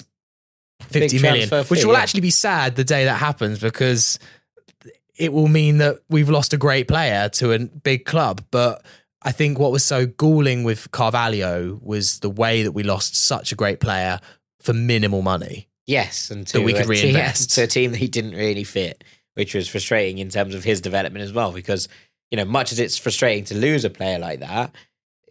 E: fifty million,
H: fee,
E: which will
H: yeah.
E: actually be sad the day that happens, because it will mean that we've lost a great player to a big club. But I think what was so galling with Carvalho was the way that we lost such a great player for minimal money.
H: Yes, and to,
E: that we could
H: a,
E: reinvest.
H: To, to a team that he didn't really fit, which was frustrating in terms of his development as well, because, you know, much as it's frustrating to lose a player like that,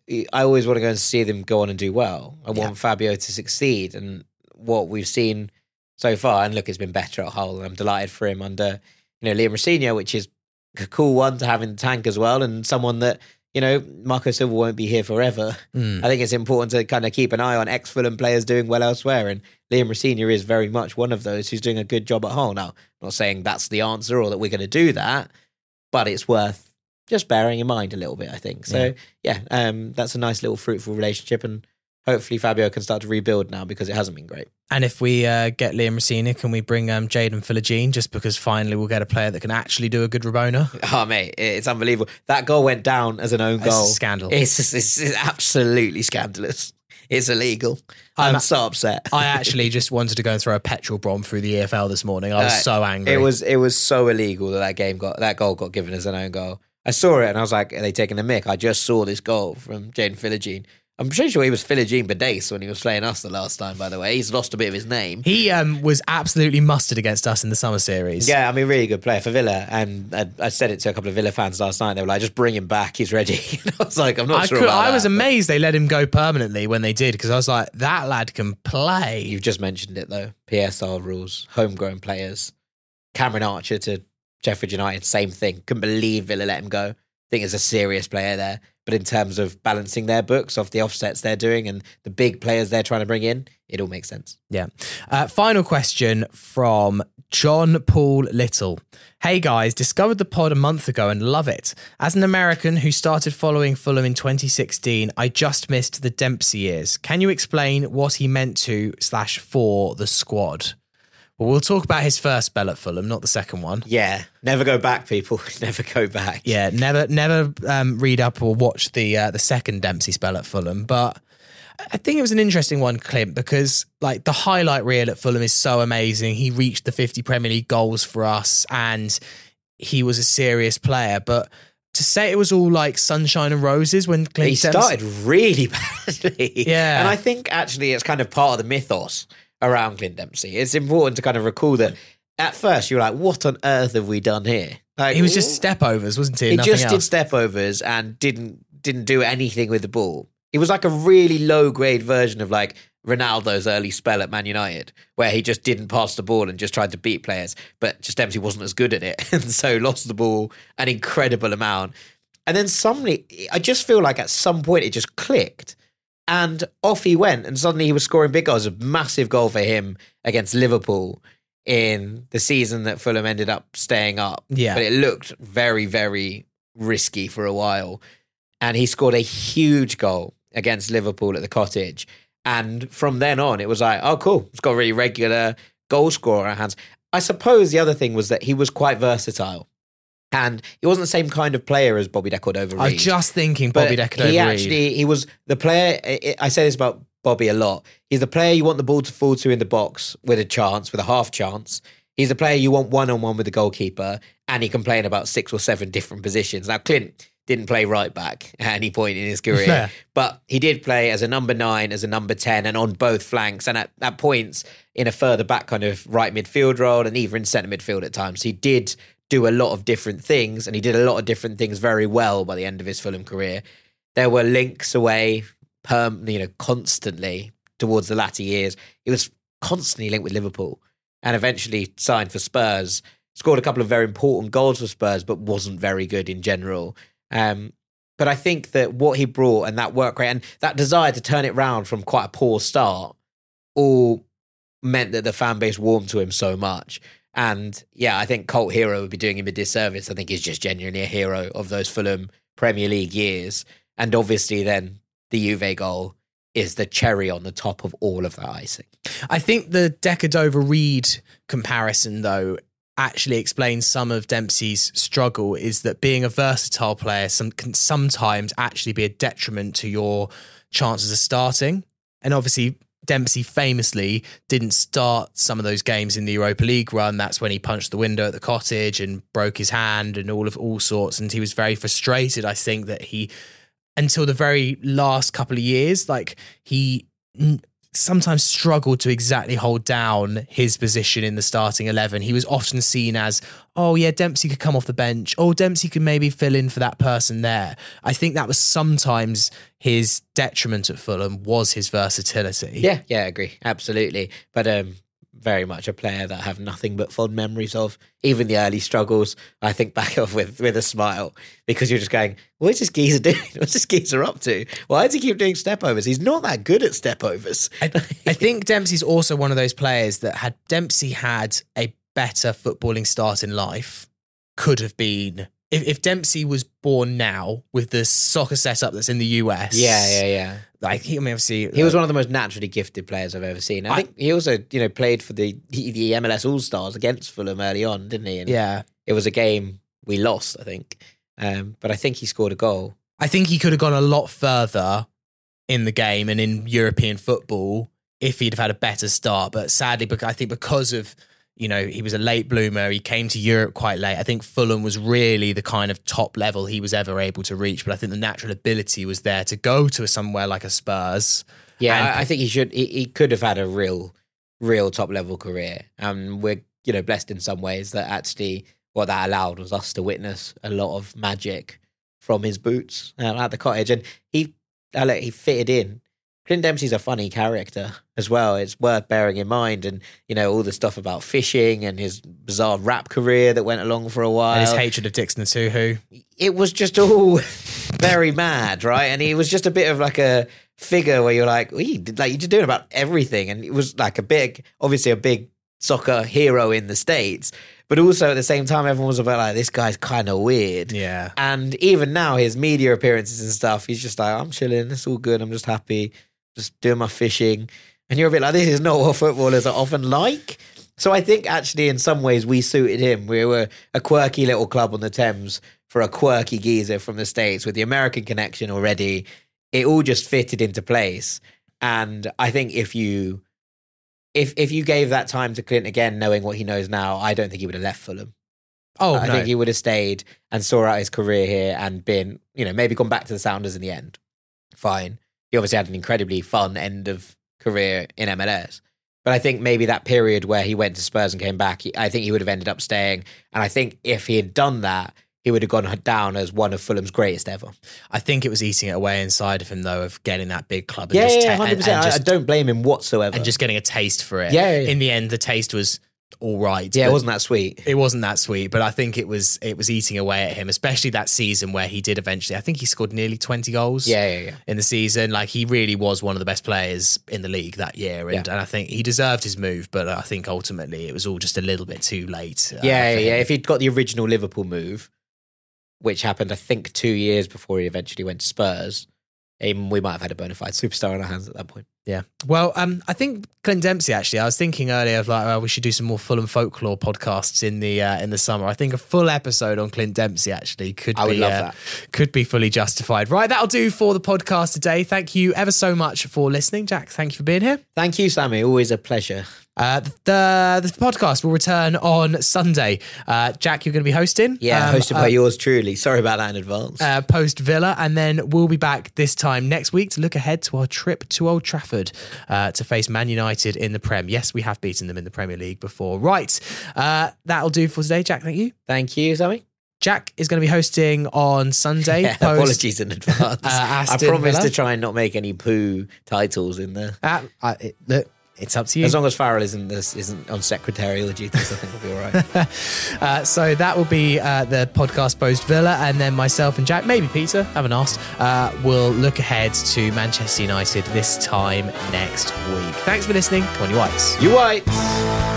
H: I always want to go and see them go on and do well. I want
E: Yeah.
H: Fabio to succeed. And what we've seen so far, and look, it's been better at Hull. And I'm delighted for him under, you know, Liam Rossinha, which is a cool one to have in the tank as well. And someone that, you know, Marco Silva won't be here forever.
E: Mm.
H: I think it's important to kind of keep an eye on ex-Fulham players doing well elsewhere. And Liam Rossinha is very much one of those who's doing a good job at Hull. Now, I'm not saying that's the answer or that we're going to do that, but it's worth just bearing in mind a little bit, I think. So, yeah, yeah um, that's a nice little fruitful relationship. And hopefully Fabio can start to rebuild now because it hasn't been great.
E: And if we uh, get Liam Rossinha, can we bring um, Jadon Philogene just because finally we'll get a player that can actually do a good Rabona?
H: Oh, mate, it's unbelievable. That goal went down as an own
E: It's
H: goal.
E: a scandal.
H: It's, it's, it's absolutely scandalous. It's illegal. I'm, I'm so upset.
E: I actually just wanted to go and throw a petrol bomb through the E F L this morning. I was uh, so angry.
H: It was it was so illegal that that game got that goal got given as an own goal. I saw it and I was like, are they taking the mick? I just saw this goal from Jadon Philogene. I'm pretty sure he was Philogene Badace when he was playing us the last time, by the way. He's lost a bit of his name.
E: He um, was absolutely mustard against us in the summer series.
H: Yeah, I mean, really good player for Villa. And I, I said it to a couple of Villa fans last night. They were like, just bring him back. He's ready. And I was like, I'm not
E: I
H: sure
E: could,
H: about
E: I
H: that,
E: was
H: but
E: amazed they let him go permanently when they did because I was like, that lad can play.
H: You've just mentioned it, though. P S R rules, homegrown players. Cameron Archer to Sheffield United, same thing. Couldn't believe Villa let him go. I think there's a serious player there. But in terms of balancing their books off the offsets they're doing and the big players they're trying to bring in, it all makes sense.
E: Yeah. Uh, final question from John Paul Little. Hey guys, discovered the pod a month ago and love it. As an American who started following Fulham in twenty sixteen, I just missed the Dempsey years. Can you explain what he meant to slash for the squad? Well, we'll talk about his first spell at Fulham, not the second one.
H: Yeah, never go back, people. Never go back.
E: Yeah, never, never um, read up or watch the uh, the second Dempsey spell at Fulham. But I think it was an interesting one, Clint, because like the highlight reel at Fulham is so amazing. He reached the fifty Premier League goals for us, and he was a serious player. But to say it was all like sunshine and roses when Clint
H: he started really badly.
E: Yeah,
H: and I think actually it's kind of part of the mythos around Clint Dempsey. It's important to kind of recall that at first you were like, what on earth have we done here? Like,
E: he was just step overs, wasn't he?
H: He
E: Nothing
H: just
E: else.
H: did step overs and didn't didn't do anything with the ball. He was like a really low grade version of like Ronaldo's early spell at Man United, where he just didn't pass the ball and just tried to beat players, but just Dempsey wasn't as good at it, and so lost the ball an incredible amount. And then suddenly, I just feel like at some point it just clicked. And off he went, and suddenly he was scoring big goals. A massive goal for him against Liverpool in the season that Fulham ended up staying up.
E: Yeah.
H: But it looked very, very risky for a while. And he scored a huge goal against Liverpool at the Cottage. And from then on, it was like, oh, cool. He's got a really regular goal scorer at hands. I suppose the other thing was that he was quite versatile. And he wasn't the same kind of player as Bobby De Cordova-Reid.
E: I was just thinking Bobby De Cordova-Reid.
H: He actually, he was the player, I say this about Bobby a lot, he's the player you want the ball to fall to in the box with a chance, with a half chance. He's the player you want one-on-one with the goalkeeper, and he can play in about six or seven different positions. Now, Clint didn't play right back at any point in his career,
E: yeah.
H: but he did play as a number nine, as a number ten, and on both flanks, and at, at points in a further back kind of right midfield role, and even in centre midfield at times. He did do a lot of different things, and he did a lot of different things very well by the end of his Fulham career. There were links away, perm, you know, constantly towards the latter years. He was constantly linked with Liverpool, and eventually signed for Spurs. Scored a couple of very important goals for Spurs, but wasn't very good in general. Um, but I think that what he brought and that work rate and that desire to turn it round from quite a poor start all meant that the fan base warmed to him so much. And yeah, I think cult hero would be doing him a disservice. I think he's just genuinely a hero of those Fulham Premier League years. And obviously then the Juve goal is the cherry on the top of all of that icing.
E: I think the De Cordova-Reid comparison, though, actually explains some of Dempsey's struggle, is that being a versatile player some, can sometimes actually be a detriment to your chances of starting. And obviously Dempsey famously didn't start some of those games in the Europa League run. That's when he punched the window at the Cottage and broke his hand and all of all sorts. And he was very frustrated, I think, that he, until the very last couple of years, like he sometimes struggled to exactly hold down his position in the starting eleven. He was often seen as, oh yeah, Dempsey could come off the bench. Oh, Dempsey could maybe fill in for that person there. I think that was sometimes his detriment at Fulham, was his versatility.
H: Yeah, yeah, I agree. Absolutely. But um, very much a player that I have nothing but fond memories of. Even the early struggles, I think back of with, with a smile, because you're just going, what's this geezer doing? What's this geezer up to? Why does he keep doing step overs? He's not that good at step overs.
E: I, I think Dempsey's also one of those players that had Dempsey had a better footballing start in life, could have been, if, if Dempsey was born now with the soccer setup that's in the U S.
H: Yeah, yeah, yeah.
E: Like, he, I mean, obviously,
H: he was one of the most naturally gifted players I've ever seen. I, I think he also, you know, played for the the M L S All Stars against Fulham early on, didn't he? And
E: yeah,
H: it was a game we lost, I think, um, but I think he scored a goal.
E: I think he could have gone a lot further in the game and in European football if he'd have had a better start. But sadly, because I think because of, you know, he was a late bloomer, he came to Europe quite late. I think Fulham was really the kind of top level he was ever able to reach. But I think the natural ability was there to go to somewhere like a Spurs.
H: Yeah,
E: and
H: I, I think he should. He, he could have had a real, real top level career. And um, we're, you know, blessed in some ways that actually what that allowed was us to witness a lot of magic from his boots um, at the Cottage. And he, he fitted in. Clint Dempsey's a funny character as well. It's worth bearing in mind. And, you know, all the stuff about fishing and his bizarre rap career that went along for a while.
E: And his hatred of Dixon Atuhu.
H: It was just all very mad, right? And he was just a bit of like a figure where you're like, well, you did, like, you're just doing about everything. And it was like a big, obviously a big soccer hero in the States. But also at the same time, everyone was about like, this guy's kind of weird.
E: Yeah.
H: And even now, his media appearances and stuff, he's just like, I'm chilling. It's all good. I'm just happy. Just doing my fishing. And you're a bit like, this is not what footballers are often like. So I think actually in some ways we suited him. We were a quirky little club on the Thames for a quirky geezer from the States with the American connection already. It all just fitted into place. And I think if you if if you gave that time to Clint again, knowing what he knows now, I don't think he would have left Fulham.
E: Oh,
H: I
E: no.
H: think he would have stayed and saw out his career here and been, you know, maybe gone back to the Sounders in the end. Fine. He obviously had an incredibly fun end of career in M L S. But I think maybe that period where he went to Spurs and came back, I think he would have ended up staying. And I think if he had done that, he would have gone down as one of Fulham's greatest ever.
E: I think it was eating it away inside of him, though, of getting that big club. And
H: yeah,
E: just
H: yeah,
E: ta-
H: one hundred percent.
E: and, and just,
H: I don't blame him whatsoever.
E: And just getting a taste for it.
H: Yeah, yeah, yeah.
E: In the end, the taste was all right.
H: Yeah, it wasn't that sweet.
E: It wasn't that sweet, but I think it was it was eating away at him, especially that season where he did eventually, I think he scored nearly twenty goals
H: yeah, yeah, yeah.
E: in the season. Like, he really was one of the best players in the league that year. And,
H: Yeah.
E: and I think he deserved his move, but I think ultimately it was all just a little bit too late. uh,
H: Yeah,
E: for
H: yeah.
E: him.
H: If he'd got the original Liverpool move, which happened, I think, two years before he eventually went to Spurs, um, we might have had a bona fide superstar on our hands at that point.
E: Yeah. Well, um, I think Clint Dempsey, actually, I was thinking earlier of like, oh, we should do some more Fulham folklore podcasts in the uh, in the summer. I think a full episode on Clint Dempsey actually could
H: I would
E: be
H: love
E: uh,
H: that.
E: could be fully justified. Right, that'll do for the podcast today. Thank you ever so much for listening. Jack, thank you for being here.
H: Thank you, Sammy. Always a pleasure.
E: Uh, the the podcast will return on Sunday. Uh, Jack, you're going to be hosting.
H: Yeah,
E: Um,
H: hosted by
E: uh,
H: yours truly. Sorry about that in advance.
E: Uh, post Villa, and then we'll be back this time next week to look ahead to our trip to Old Trafford uh, to face Man United in the Prem. Yes, we have beaten them in the Premier League before. Right, uh, that'll do for today. Jack, thank you.
H: Thank you, Sammy.
E: Jack is going to be hosting on Sunday.
H: Yeah,
E: post,
H: apologies in advance.
E: Uh,
H: I
E: Aston
H: promise
E: Villa.
H: to try and not make any poo titles in there.
E: Uh, uh, it, look, it's up to you.
H: As long as Farrell isn't this isn't on secretarial duties, I think we'll be all right.
E: Uh, so that will be uh, the podcast post Villa, and then myself and Jack, maybe Peter, haven't asked, uh, will look ahead to Manchester United this time next week. Thanks for listening. Come on, you Whites.
H: You whites.